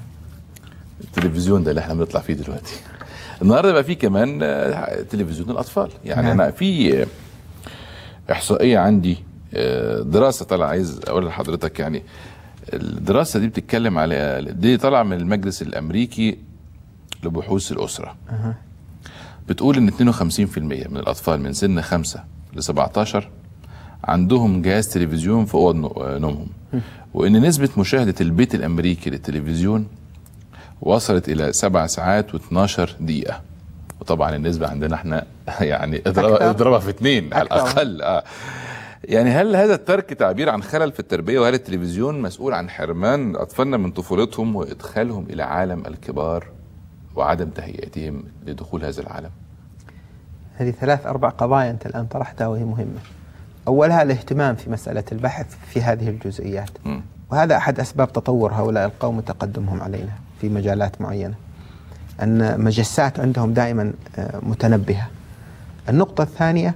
التلفزيون ده اللي احنا بنطلع فيه دلوقتي. النهارده بقى فيه كمان تلفزيون الأطفال. يعني نعم. أنا في احصائيه عندي، دراسه طالعه، عايز اقول لحضرتك يعني الدراسه دي بتتكلم على دي طالعه من المجلس الامريكي لبحوث الاسره. بتقول ان 52% من الاطفال من سن 5 ل 17 عندهم جهاز تلفزيون في اوض نومهم، وان نسبه مشاهده البيت الامريكي للتلفزيون وصلت الى 7 ساعات و12 دقيقه. وطبعا النسبه عندنا احنا يعني اضربها في 2 على الاقل. يعني هل هذا الترك تعبير عن خلل في التربيه، وهل التلفزيون مسؤول عن حرمان اطفالنا من طفولتهم وادخالهم الى عالم الكبار وعدم تهيئتهم لدخول هذا العالم؟ هذه 3-4 قضايا أنت الآن طرحتها وهي مهمة. أولها الاهتمام في مسألة البحث في هذه الجزئيات، وهذا أحد أسباب تطور هؤلاء القوم وتقدمهم علينا في مجالات معينة، أن مجسات عندهم دائما متنبهة. النقطة الثانية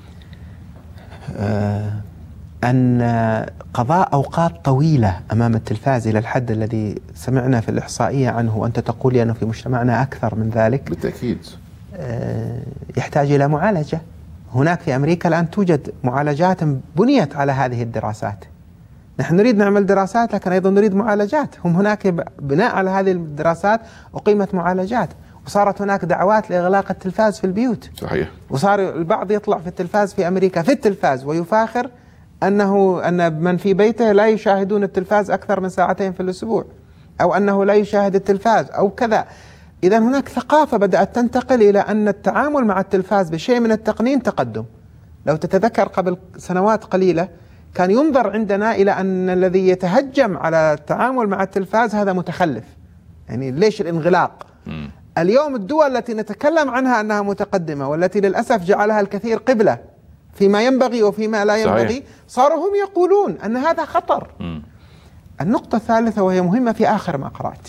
أن قضاء أوقات طويلة أمام التلفاز إلى الحد الذي سمعنا في الإحصائية عنه، وأنت تقول أنه في مجتمعنا أكثر من ذلك بالتأكيد، يحتاج إلى معالجة. هناك في أمريكا الآن توجد معالجات بنيت على هذه الدراسات. نحن نريد نعمل دراسات لكن أيضا نريد معالجات. هم هناك بناء على هذه الدراسات أقيمت معالجات، وصارت هناك دعوات لإغلاق التلفاز في البيوت. صحيح. وصار البعض يطلع في التلفاز في أمريكا في التلفاز ويفاخر أن من في بيته لا يشاهدون التلفاز أكثر من 2 ساعات في الأسبوع، أو أنه لا يشاهد التلفاز أو كذا. إذا هناك ثقافة بدأت تنتقل إلى أن التعامل مع التلفاز بشيء من التقنين تقدم. لو تتذكر قبل سنوات قليلة كان ينظر عندنا إلى أن الذي يتهجم على التعامل مع التلفاز هذا متخلف، يعني ليش الانغلاق؟ اليوم الدول التي نتكلم عنها أنها متقدمة والتي للأسف جعلها الكثير قبلة فيما ينبغي وفيما لا ينبغي، صحيح، صاروا هم يقولون أن هذا خطر. النقطة الثالثة وهي مهمة في آخر ما قرأت،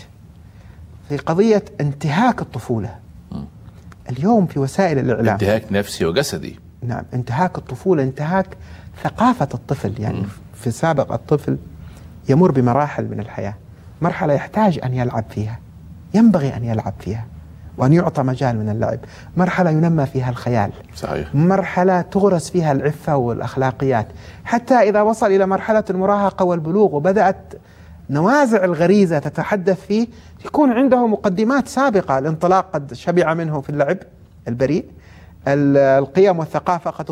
في قضية انتهاك الطفولة. اليوم في وسائل الإعلام انتهاك نفسي وجسدي. نعم، انتهاك الطفولة، انتهاك ثقافة الطفل. يعني في السابق الطفل يمر بمراحل من الحياة، مرحلة يحتاج أن يلعب فيها، ينبغي أن يلعب فيها وأن يعطى مجال من اللعب، مرحلة ينمى فيها الخيال، صحيح، مرحلة تغرس فيها العفة والأخلاقيات، حتى إذا وصل إلى مرحلة المراهقة والبلوغ وبدأت نوازع الغريزة تتحدث فيه، يكون عنده مقدمات سابقة. الانطلاق قد شبع منه في اللعب البريء، القيم والثقافة قد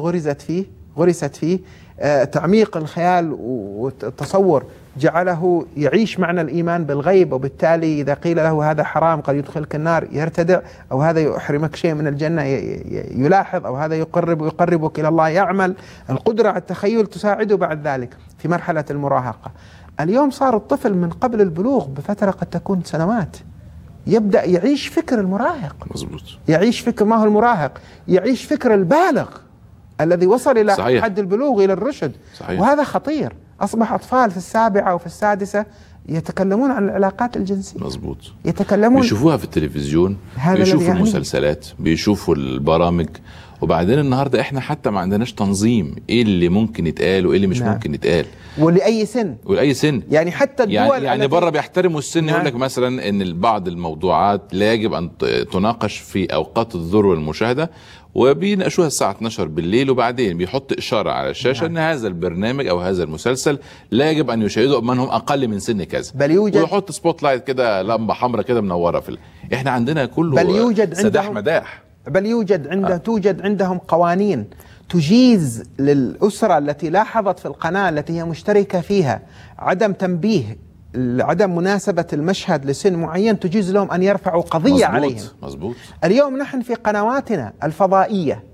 غرست فيه، تعميق الخيال والتصور جعله يعيش معنى الإيمان بالغيب، وبالتالي إذا قيل له هذا حرام قد يدخلك النار يرتدع، أو هذا يحرمك شيء من الجنة يلاحظ، أو هذا يقربك إلى الله يعمل. القدرة على التخيل تساعده بعد ذلك في مرحلة المراهقة. اليوم صار الطفل من قبل البلوغ بفترة قد تكون سنوات يبدأ يعيش فكر المراهق. مظبوط. يعيش فكر، ما هو المراهق، يعيش فكر البالغ الذي وصل إلى صحيح. حد البلوغ إلى الرشد. صحيح. وهذا خطير. أصبح أطفال في 7 وفي 6 يتكلمون عن العلاقات الجنسية. مظبوط. يتكلمون، بيشوفوها في التلفزيون، بيشوفوا المسلسلات، بيشوفوا البرامج. وبعدين النهارده احنا حتى ما عندناش تنظيم ايه اللي ممكن يتقال وايه اللي مش ممكن يتقال، ولأي سن. يعني حتى الدول يعني بره بيحترموا السن. يقول لك مثلا ان بعض الموضوعات لا يجب ان تناقش في اوقات الذروه المشاهده، وبيناقشوها الساعه 12 بالليل، وبعدين بيحط اشاره على الشاشه ان هذا البرنامج او هذا المسلسل لا يجب ان يشاهده من هم اقل من سن كذا، بل يوجد، ويحط سبوت لايت كده، لمبه حمراء كده منوره احنا عندنا كله بل يوجد سداح مداح. بل توجد عندهم قوانين تجيز للأسرة التي لاحظت في القناة التي هي مشتركة فيها عدم تنبيه، عدم مناسبة المشهد لسن معين، تجيز لهم أن يرفعوا قضية عليهم. مظبوط. اليوم نحن في قنواتنا الفضائية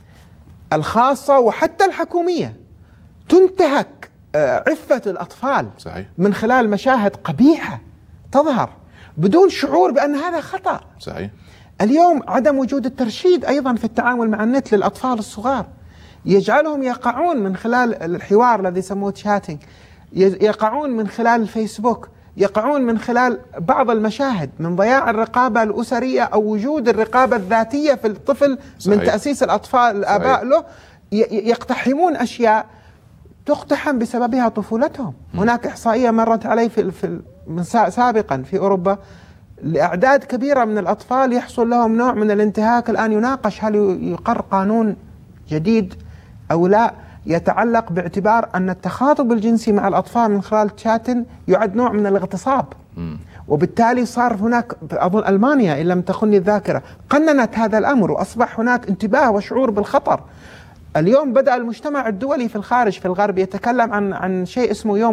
الخاصة وحتى الحكومية تنتهك عفة الأطفال. صحيح. من خلال مشاهد قبيحة تظهر بدون شعور بأن هذا خطأ. صحيح. اليوم عدم وجود الترشيد أيضا في التعامل مع النت للأطفال الصغار يجعلهم يقعون من خلال الحوار الذي يسموه تشاتينج، يقعون من خلال الفيسبوك، يقعون من خلال بعض المشاهد من ضياع الرقابة الأسرية أو وجود الرقابة الذاتية في الطفل. صحيح. من تأسيس الأطفال الآباء له، يقتحمون أشياء تقتحم بسببها طفولتهم. هناك إحصائية مرت علي سابقا في أوروبا لأعداد كبيرة من الأطفال يحصل لهم نوع من الانتهاك. الآن يناقش هل يقر قانون جديد أو لا يتعلق باعتبار أن التخاطب الجنسي مع الأطفال من خلال شات يعد نوع من الاغتصاب. وبالتالي صار هناك، أظن ألمانيا إن لم تخني الذاكرة، قننت هذا الأمر وأصبح هناك انتباه وشعور بالخطر. اليوم بدأ المجتمع الدولي في الخارج في الغرب يتكلم عن شيء اسمه يوم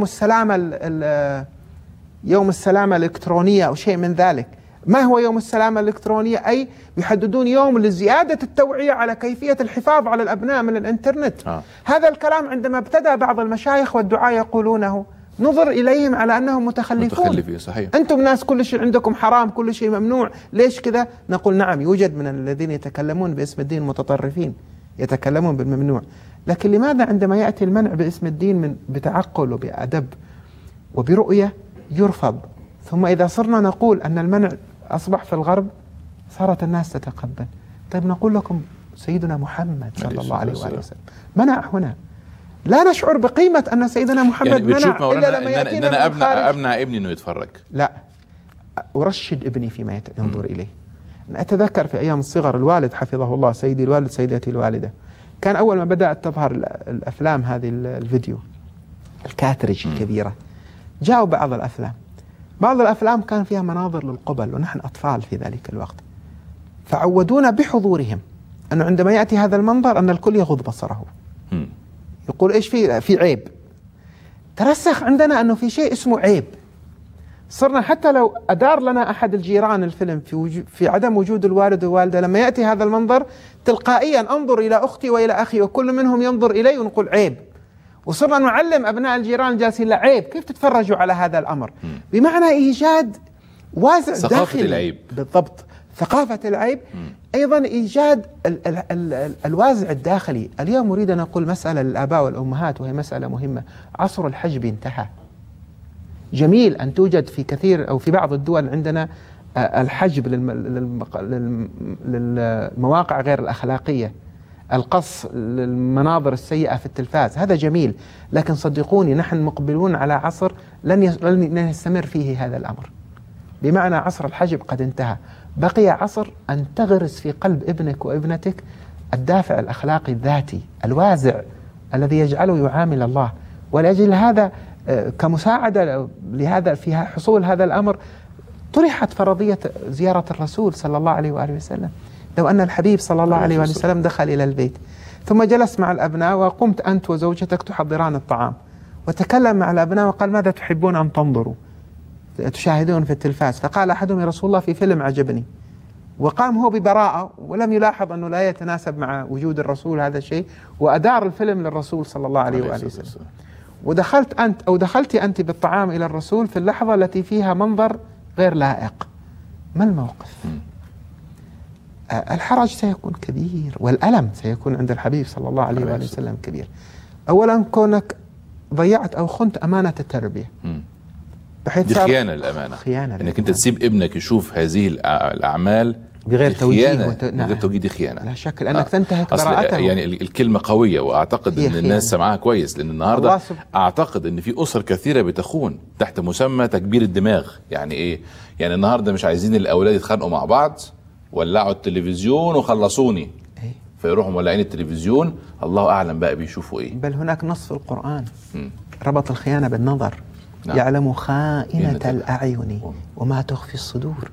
السلامة الإلكترونية أو شيء من ذلك. ما هو يوم السلامة الإلكترونية؟ أي يحددون يوم لزيادة التوعية على كيفية الحفاظ على الأبناء من الإنترنت. هذا الكلام عندما ابتدأ بعض المشايخ والدعاة يقولونه نظر إليهم على أنهم متخلفين. صحيح. أنتم ناس كل شيء عندكم حرام، كل شيء ممنوع، ليش كذا؟ نقول نعم، يوجد من الذين يتكلمون باسم الدين متطرفين يتكلمون بالممنوع، لكن لماذا عندما يأتي المنع باسم الدين بتعقل وبأدب وبرؤية يرفض؟ ثم إذا صرنا نقول أن المنع أصبح في الغرب صارت الناس تتقبل. طيب نقول لكم سيدنا محمد صلى الله عليه وآله وسلم منع هنا. لا نشعر بقيمة أن سيدنا محمد يعني منع إلا لما يأتينا إن أنا أمنع ابني أنه يتفرج. لا، أرشد ابني فيما ينظر إليه. أنا أتذكر في أيام الصغر الوالد حفظه الله، سيدي الوالد سيدتي الوالدة، كان أول ما بدأت تظهر الأفلام هذه الفيديو الكاترج الكبيرة، جاءوا بعض الأفلام كان فيها مناظر للقبل ونحن أطفال في ذلك الوقت، فعودونا بحضورهم أنه عندما يأتي هذا المنظر أن الكل يغض بصره، يقول إيش في عيب. ترسخ عندنا أنه في شيء اسمه عيب. صرنا حتى لو أدار لنا أحد الجيران الفيلم في عدم وجود الوالد والوالدة، لما يأتي هذا المنظر تلقائيا أنظر إلى أختي وإلى أخي وكل منهم ينظر إلي ونقول عيب. وصرنا نعلم أبناء الجيران الجالسين لا عيب، كيف تتفرجوا على هذا الأمر؟ بمعنى إيجاد وازع ثقافة داخلي. العيب. بالضبط، ثقافة العيب. أيضا إيجاد الوازع الداخلي. اليوم أريد أن أقول مسألة للآباء والأمهات وهي مسألة مهمة. عصر الحجب انتهى. جميل أن توجد في كثير أو في بعض الدول عندنا الحجب للمواقع غير الأخلاقية، القص للمناظر السيئة في التلفاز، هذا جميل، لكن صدقوني نحن مقبلون على عصر لن يستمر فيه هذا الأمر. بمعنى عصر الحجب قد انتهى، بقي عصر أن تغرس في قلب ابنك وابنتك الدافع الأخلاقي الذاتي الوازع الذي يجعله يعامل الله. ولأجل هذا كمساعدة لهذا في حصول هذا الأمر طرحت فرضية زيارة الرسول صلى الله عليه وآله وسلم. لو أن الحبيب صلى الله عليه وآله وسلم دخل إلى البيت ثم جلس مع الأبناء وقمت أنت وزوجتك تحضران الطعام وتكلم مع الأبناء وقال ماذا تحبون أن تنظروا تشاهدون في التلفاز؟ فقال أحدهم يا رسول الله في فيلم عجبني، وقام هو ببراءة ولم يلاحظ أنه لا يتناسب مع وجود الرسول هذا الشيء، وأدار الفيلم للرسول صلى الله عليه وآله وسلم. ودخلت أنت أو دخلت أنت بالطعام إلى الرسول في اللحظة التي فيها منظر غير لائق، ما الموقف؟ الحرج سيكون كبير والألم سيكون عند الحبيب صلى الله عليه وآله وسلم كبير. أولا كونك ضيعت أو خنت أمانة التربية، بحيث دي خيانة للأمانة، إنك أنت تسيب ابنك يشوف هذه الأعمال بغير توجيه بغير توجيه، دي خيانة لا شك، لأنك تنتهك براءته. يعني الكلمة قوية، وأعتقد أن الناس سمعها كويس، لأن النهاردة أعتقد أن في أسر كثيرة بتخون تحت مسمى تكبير الدماغ. يعني إيه؟ يعني النهاردة مش عايزين الأولاد يتخانقوا مع بعض، ولعوا التلفزيون وخلصوني، فيروحوا مولعين التلفزيون، الله أعلم بقى بيشوفوا إيه. بل هناك نص في القرآن ربط الخيانة بالنظر. نعم. يعلم خائنة الأعين وما تخفي الصدور.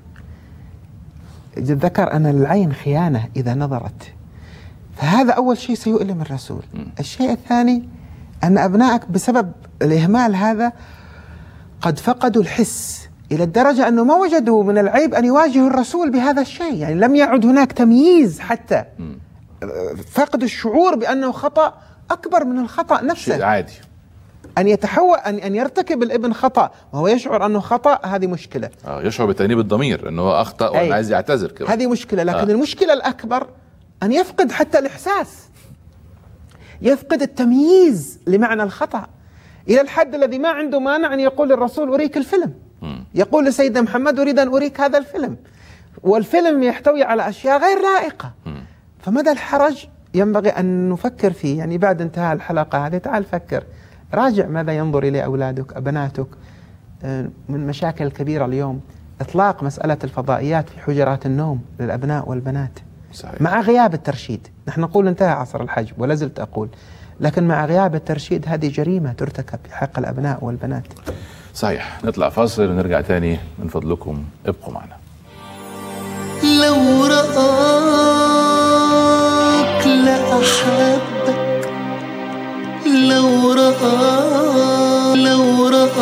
ذكر أن العين خيانة إذا نظرت، فهذا أول شيء سيؤلم الرسول. الشيء الثاني أن أبنائك بسبب الإهمال هذا قد فقدوا الحس إلى الدرجة أنه ما وجدوا من العيب أن يواجهوا الرسول بهذا الشيء، يعني لم يعد هناك تمييز حتى. فقد الشعور بأنه خطأ أكبر من الخطأ نفسه. شيء عادي أن يتحول أن يرتكب الابن خطأ وهو يشعر أنه خطأ، هذه مشكلة. يشعر بتأنيب الضمير أنه أخطأ وأنه عايز يعتذر كمان، هذه مشكلة. لكن المشكلة الأكبر أن يفقد حتى الإحساس، يفقد التمييز لمعنى الخطأ، إلى الحد الذي ما عنده مانع أن يقول للرسول أريك الفيلم، يقول لسيدنا محمد أريد أن أريك هذا الفيلم، والفيلم يحتوي على أشياء غير لائقة. فمدى الحرج ينبغي أن نفكر فيه. يعني بعد انتهاء الحلقة هذه تعال فكر، راجع ماذا ينظر إليه أولادك أبناتك. من مشاكل كبيرة اليوم إطلاق مسألة الفضائيات في حجرات النوم للأبناء والبنات. صحيح. مع غياب الترشيد. نحن نقول انتهى عصر الحجب، ولا زلت أقول لكن مع غياب الترشيد هذه جريمة ترتكب في حق الأبناء والبنات. صحيح. نطلع فاصل ونرجع تاني، من فضلكم ابقوا معنا. لو رآك لأحبك، لو رآك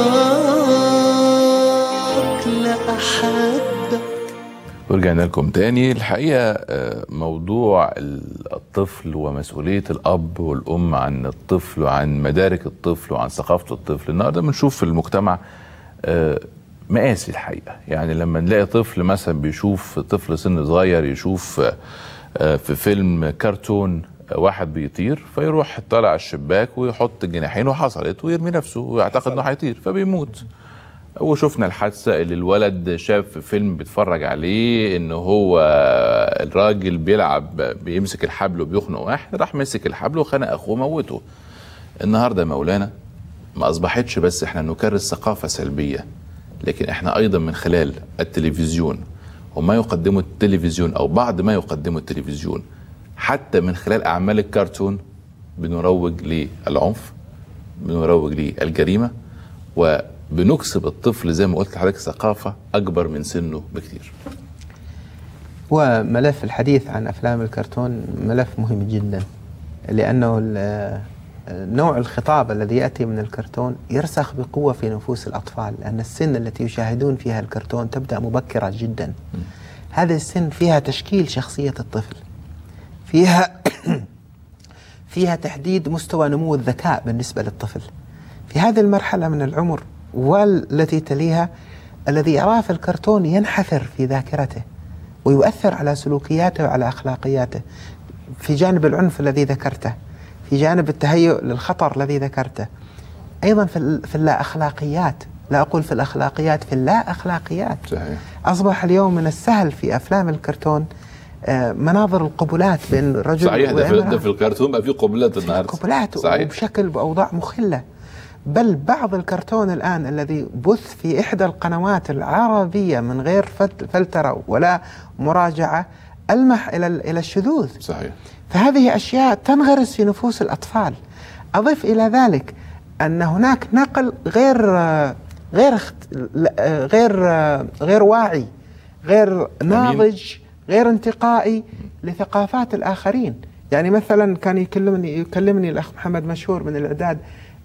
لأحبك. ورجعنا لكم تاني. الحقيقة موضوع الطفل ومسؤولية الأب والأم عن الطفل وعن مدارك الطفل وعن ثقافة الطفل، النهارده بنشوف في المجتمع مقاسي الحقيقة. يعني لما نلاقي طفل مثلا بيشوف طفل سن صغير يشوف في فيلم كرتون واحد بيطير، فيروح طالع على الشباك ويحط الجناحين وحصلت ويرمي نفسه ويعتقد انه هيطير فبيموت. وشفنا الحادثة اللي الولد شاف في فيلم بيتفرج عليه ان هو الراجل بيلعب بيمسك الحبل وبيخنق واحد، راح مسك الحبل وخنق اخوه موته. النهارده مولانا ما اصبحتش بس احنا نكرس ثقافة سلبية، لكن احنا ايضا من خلال التلفزيون وما يقدمه التلفزيون او بعض ما يقدمه التلفزيون، حتى من خلال اعمال الكرتون، بنروج للعنف، بنروج للجريمة، وبنكسب الطفل زي ما قلت لحضرتك ثقافة اكبر من سنه بكتير. وملف الحديث عن افلام الكرتون ملف مهم جدا، لانه نوع الخطاب الذي يأتي من الكرتون يرسخ بقوة في نفوس الأطفال، لأن السن التي يشاهدون فيها الكرتون تبدأ مبكرة جدا. هذه السن فيها تشكيل شخصية الطفل، فيها تحديد مستوى نمو الذكاء بالنسبة للطفل. في هذه المرحلة من العمر والتي تليها، الذي يراه في الكرتون ينحفر في ذاكرته ويؤثر على سلوكياته وعلى أخلاقياته، في جانب العنف الذي ذكرته، في جانب التهيؤ للخطر الذي ذكرته، أيضا في اللا أخلاقيات، لا أقول في الأخلاقيات، في اللا أخلاقيات. صحيح. أصبح اليوم من السهل في أفلام الكرتون مناظر القبلات بين رجل وامرأة. ده في الكرتون بقى في قبلات النهارده، قبلات وبشكل بأوضاع مخلة. بل بعض الكرتون الآن الذي بث في إحدى القنوات العربية من غير فلترة ولا مراجعة ألمح إلى الشذوذ. صحيح. فهذه أشياء تنغرس في نفوس الأطفال. أضف إلى ذلك أن هناك نقل غير واعي، غير ناضج، غير انتقائي لثقافات الآخرين. يعني مثلا كان يكلمني الأخ محمد مشهور من الإعداد،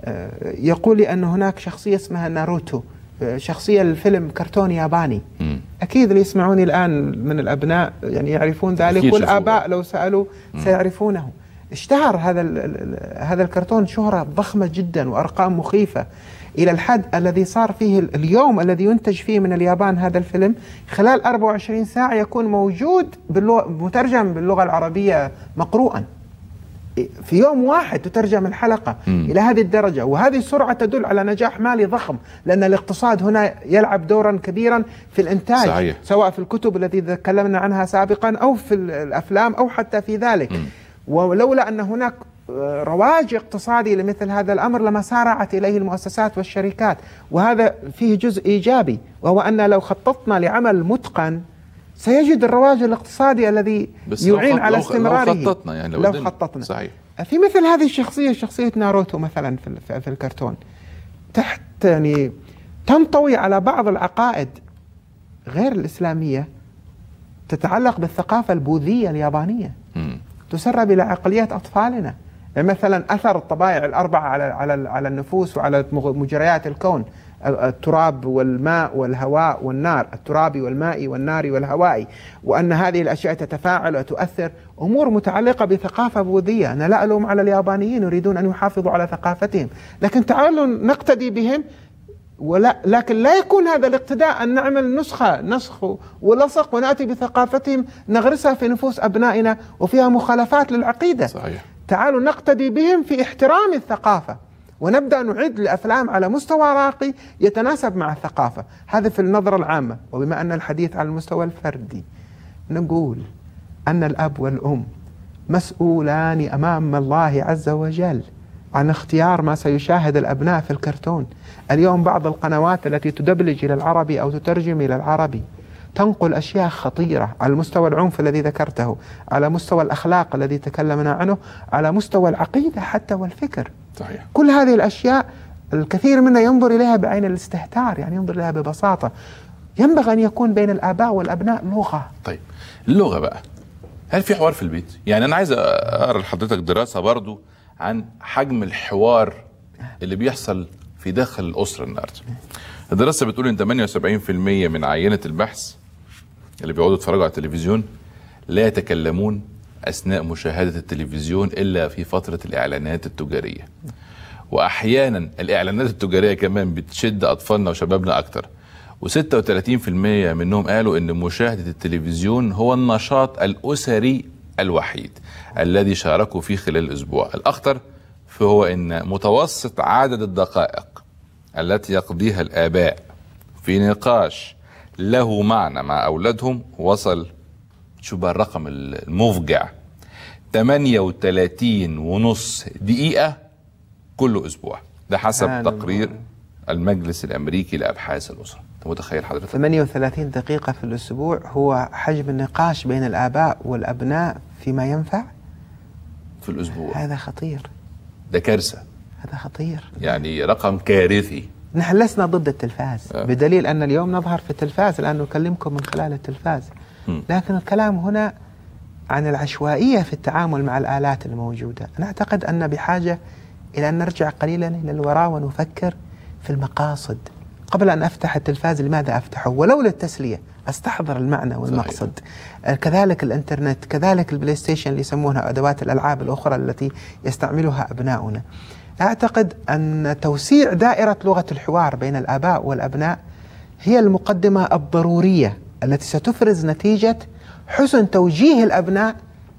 يقول لي أن هناك شخصية اسمها ناروتو، شخصية الفيلم كرتون ياباني. أكيد اللي يسمعوني الآن من الأبناء يعني يعرفون ذلك، والآباء لو سألوا سيعرفونه. اشتهر هذا الكرتون شهرة ضخمة جدا وأرقام مخيفة، إلى الحد الذي صار فيه اليوم الذي ينتج فيه من اليابان هذا الفيلم خلال 24 ساعة يكون موجود مترجم باللغة العربية مقروءا. في يوم واحد تترجم الحلقة إلى هذه الدرجة، وهذه السرعة تدل على نجاح مالي ضخم، لأن الاقتصاد هنا يلعب دورا كبيرا في الإنتاج. صحيح. سواء في الكتب التي تكلمنا عنها سابقا أو في الأفلام أو حتى في ذلك. ولولا أن هناك رواج اقتصادي لمثل هذا الأمر لما سارعت إليه المؤسسات والشركات، وهذا فيه جزء إيجابي، وهو أن لو خططنا لعمل متقن سيجد الرواج الاقتصادي الذي يعين على استمراره. لو خططنا. صحيح. في مثل هذه الشخصية، شخصية ناروتو مثلا في الكرتون، تحت يعني تنطوي على بعض العقائد غير الإسلامية تتعلق بالثقافة البوذية اليابانية، تسرب إلى عقليات أطفالنا. يعني مثلا أثر الطبائع الأربعة على النفوس وعلى مجريات الكون، التراب والماء والهواء والنار، الترابي والمائي والناري والهوائي، وأن هذه الأشياء تتفاعل وتؤثر، أمور متعلقة بثقافة بوذية. أنا لا ألوم على اليابانيين، يريدون أن يحافظوا على ثقافتهم، لكن تعالوا نقتدي بهم. لكن لا يكون هذا الاقتداء أن نعمل نسخ ولصق ونأتي بثقافتهم نغرسها في نفوس أبنائنا وفيها مخالفات للعقيدة. صحيح. تعالوا نقتدي بهم في احترام الثقافة، ونبدأ نعد الأفلام على مستوى راقي يتناسب مع الثقافة. هذا في النظرة العامة. وبما أن الحديث على المستوى الفردي، نقول أن الأب والأم مسؤولان أمام الله عز وجل عن اختيار ما سيشاهد الأبناء في الكرتون. اليوم بعض القنوات التي تدبلج إلى العربي أو تترجم إلى العربي تنقل أشياء خطيرة على مستوى العنف الذي ذكرته، على مستوى الأخلاق الذي تكلمنا عنه، على مستوى العقيدة حتى والفكر. صحيح. كل هذه الأشياء الكثير منا ينظر إليها بعين الاستهتار، يعني ينظر إليها ببساطة. ينبغي أن يكون بين الآباء والأبناء لغة. طيب اللغة بقى، هل في حوار في البيت؟ يعني أنا عايز أقرأ لحضرتك دراسة برضو عن حجم الحوار اللي بيحصل في داخل الأسرة النهارده. الدراسة بتقول إن 78% من عينة البحث اللي بيقعدوا يتفرجوا على التلفزيون لا يتكلمون أثناء مشاهدة التلفزيون إلا في فترة الإعلانات التجارية. وأحيانا الإعلانات التجارية كمان بتشد أطفالنا وشبابنا أكتر. و36% منهم قالوا إن مشاهدة التلفزيون هو النشاط الأسري الوحيد الذي شاركوا فيه خلال الأسبوع. الأخطر فهو إن متوسط عدد الدقائق التي يقضيها الآباء في نقاش له معنى مع أولادهم وصل، شو بقى الرقم المفجع، 38.5 دقيقة كل أسبوع. ده حسب تقرير المجلس الأمريكي لأبحاث الأسرة. أنت متخيل حضرتك؟ 38 دقيقة في الأسبوع هو حجم النقاش بين الآباء والأبناء فيما ينفع في الأسبوع. هذا خطير، ده كارثة، هذا خطير، يعني رقم كارثي. نحن لسنا ضد التلفاز، بدليل أن اليوم نظهر في التلفاز، الآن نكلمكم من خلال التلفاز. لكن الكلام هنا عن العشوائية في التعامل مع الآلات الموجودة. أنا أعتقد أن بحاجة إلى أن نرجع قليلا إلى الوراء ونفكر في المقاصد. قبل أن أفتح التلفاز لماذا أفتحه؟ ولو للتسلية، أستحضر المعنى والمقصد. كذلك الإنترنت، كذلك البلاي ستيشن اللي يسمونها أدوات الألعاب الأخرى التي يستعملها أبناؤنا. أعتقد أن توسيع دائرة لغة الحوار بين الآباء والأبناء هي المقدمة الضرورية التي ستفرز نتيجة حسن توجيه الأبناء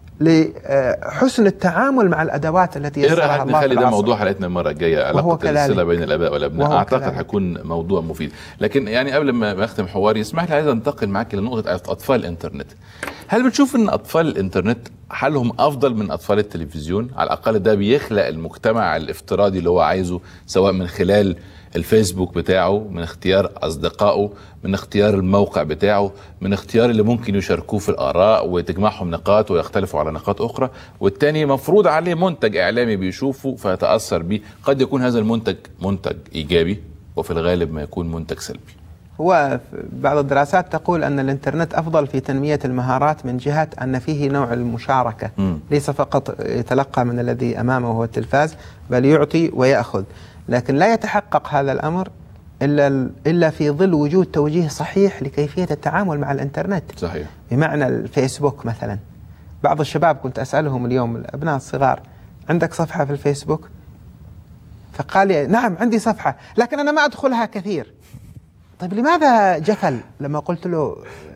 لحسن التعامل مع الأدوات التي يسرها الله. نخلي ده موضوع حلقتنا المرة الجاية، علاقة الصلة بين الآباء والأبناء. أعتقد هيكون موضوع مفيد. لكن يعني قبل ما أختم حواري، اسمح لي عايز أنتقل معاك لنقطة أطفال الإنترنت. هل بتشوف أن أطفال الإنترنت حالهم أفضل من أطفال التلفزيون؟ على الأقل ده بيخلق المجتمع الافتراضي اللي هو عايزه، سواء من خلال الفيسبوك بتاعه، من اختيار أصدقائه، من اختيار الموقع بتاعه، من اختيار اللي ممكن يشاركوه في الآراء وتجمعهم نقاط ويختلفوا على نقاط أخرى. والتاني مفروض عليه منتج إعلامي بيشوفه فيتأثر به. قد يكون هذا المنتج منتج إيجابي، وفي الغالب ما يكون منتج سلبي. هو بعض الدراسات تقول أن الإنترنت أفضل في تنمية المهارات من جهة أن فيه نوع المشاركة، ليس فقط يتلقى من الذي أمامه هو التلفاز، بل يعطي ويأخذ. لكن لا يتحقق هذا الأمر إلا في ظل وجود توجيه صحيح لكيفية التعامل مع الإنترنت. صحيح. بمعنى الفيسبوك مثلا، بعض الشباب كنت أسألهم اليوم، الأبناء الصغار، عندك صفحة في الفيسبوك؟ فقال لي نعم عندي صفحة، لكن أنا ما أدخلها كثير. طيب لماذا جفل لما قلت له؟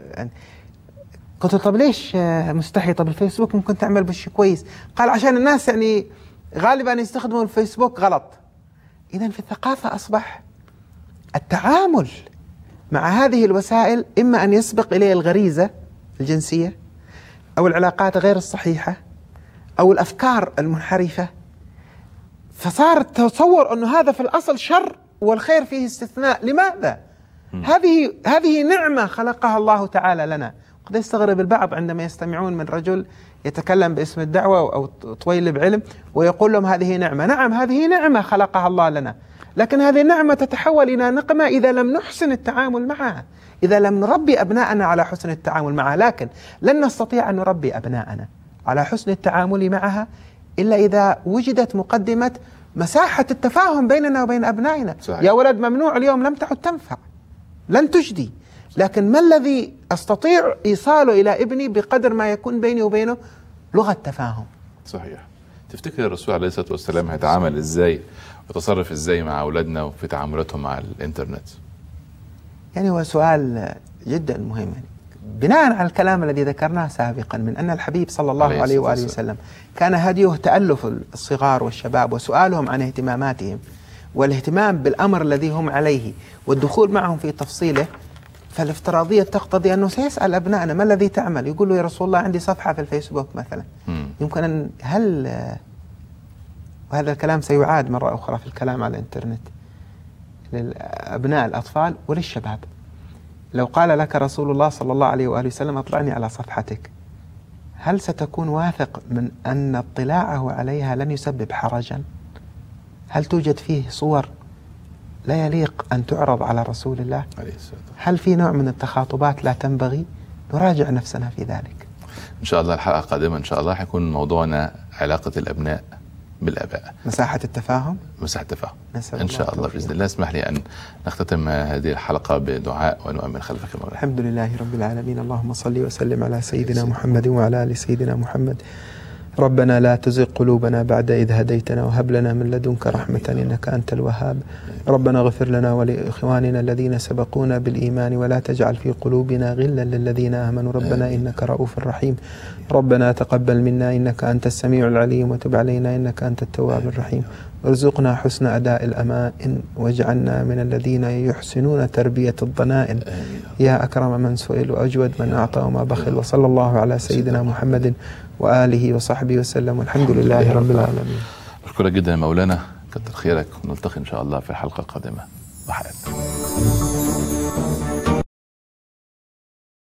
قلت له طب ليش مستحي؟ طب الفيسبوك ممكن تعمل بشي كويس. قال عشان الناس يعني غالبا يستخدموا الفيسبوك غلط. إذن في الثقافة أصبح التعامل مع هذه الوسائل إما أن يسبق إليه الغريزة الجنسية، أو العلاقات غير الصحيحة، أو الأفكار المنحرفة. فصار التصور أنه هذا في الأصل شر والخير فيه استثناء. لماذا؟ هذه نعمة خلقها الله تعالى لنا. قد يستغرب البعض عندما يستمعون من رجل يتكلم باسم الدعوة أو طويل بعلم ويقول لهم هذه نعمة. نعم هذه نعمة خلقها الله لنا، لكن هذه النعمة تتحول إلى نقمة إذا لم نحسن التعامل معها، إذا لم نربي أبناءنا على حسن التعامل معها. لكن لن نستطيع أن نربي أبناءنا على حسن التعامل معها إلا إذا وجدت مقدمة مساحة التفاهم بيننا وبين أبنائنا. صحيح. يا ولد ممنوع اليوم، لم تعد تنفع، لن تجدي. لكن ما الذي أستطيع إيصاله إلى ابني بقدر ما يكون بيني وبينه لغة تفاهم؟ صحيح. تفتكر الرسول عليه الصلاة والسلام هيتعامل إزاي وتصرف إزاي مع أولادنا وفي تعاملاتهم مع الإنترنت؟ يعني هو سؤال جدا مهم. بناء على الكلام الذي ذكرناه سابقا من أن الحبيب صلى الله عليه وآله وسلم كان هديه تألف الصغار والشباب وسؤالهم عن اهتماماتهم والاهتمام بالأمر الذي هم عليه والدخول معهم في تفصيله. فالافتراضية تقتضي أنه سيسأل أبنائنا ما الذي تعمل؟ يقول له يا رسول الله عندي صفحة في الفيسبوك مثلا. يمكن أن وهذا الكلام سيعاد مرة أخرى في الكلام على الإنترنت للأبناء الأطفال وللشباب. لو قال لك رسول الله صلى الله عليه وآله وسلم اطلعني على صفحتك، هل ستكون واثق من أن اطلاعه عليها لن يسبب حرجا؟ هل توجد فيه صور لا يليق أن تعرض على رسول الله؟ هل في نوع من التخاطبات لا تنبغي؟ نراجع نفسنا في ذلك. إن شاء الله الحلقة القادمة إن شاء الله حيكون موضوعنا علاقة الأبناء بالآباء، مساحة التفاهم. إن شاء الله بإذن الله. اسمح لي أن نختتم هذه الحلقة بدعاء ونؤمن خلفك مولانا. الحمد لله رب العالمين، اللهم صل وسلم على سيدنا محمد وعلى آل سيدنا محمد. ربنا لا تزغ قلوبنا بعد إذ هديتنا وهب لنا من لدنك رحمة إنك أنت الوهاب. ربنا اغفر لنا ولإخواننا الذين سبقونا بالإيمان ولا تجعل في قلوبنا غلا للذين آمنوا ربنا إنك رؤوف رحيم. ربنا تقبل منا إنك أنت السميع العليم وتب علينا إنك أنت التواب الرحيم. وارزقنا حسن أداء الأمائن واجعلنا من الذين يحسنون تربية الضنائن يا أكرم من سئل وأجود من أعطى وما بخل. وصلى الله على سيدنا محمد وآله وصحبه وسلم والحمد لله رب العالمين. أشكرك جدا يا مولانا، كتر خيرك، ونلتقي إن شاء الله في الحلقة القادمة. وحياتك.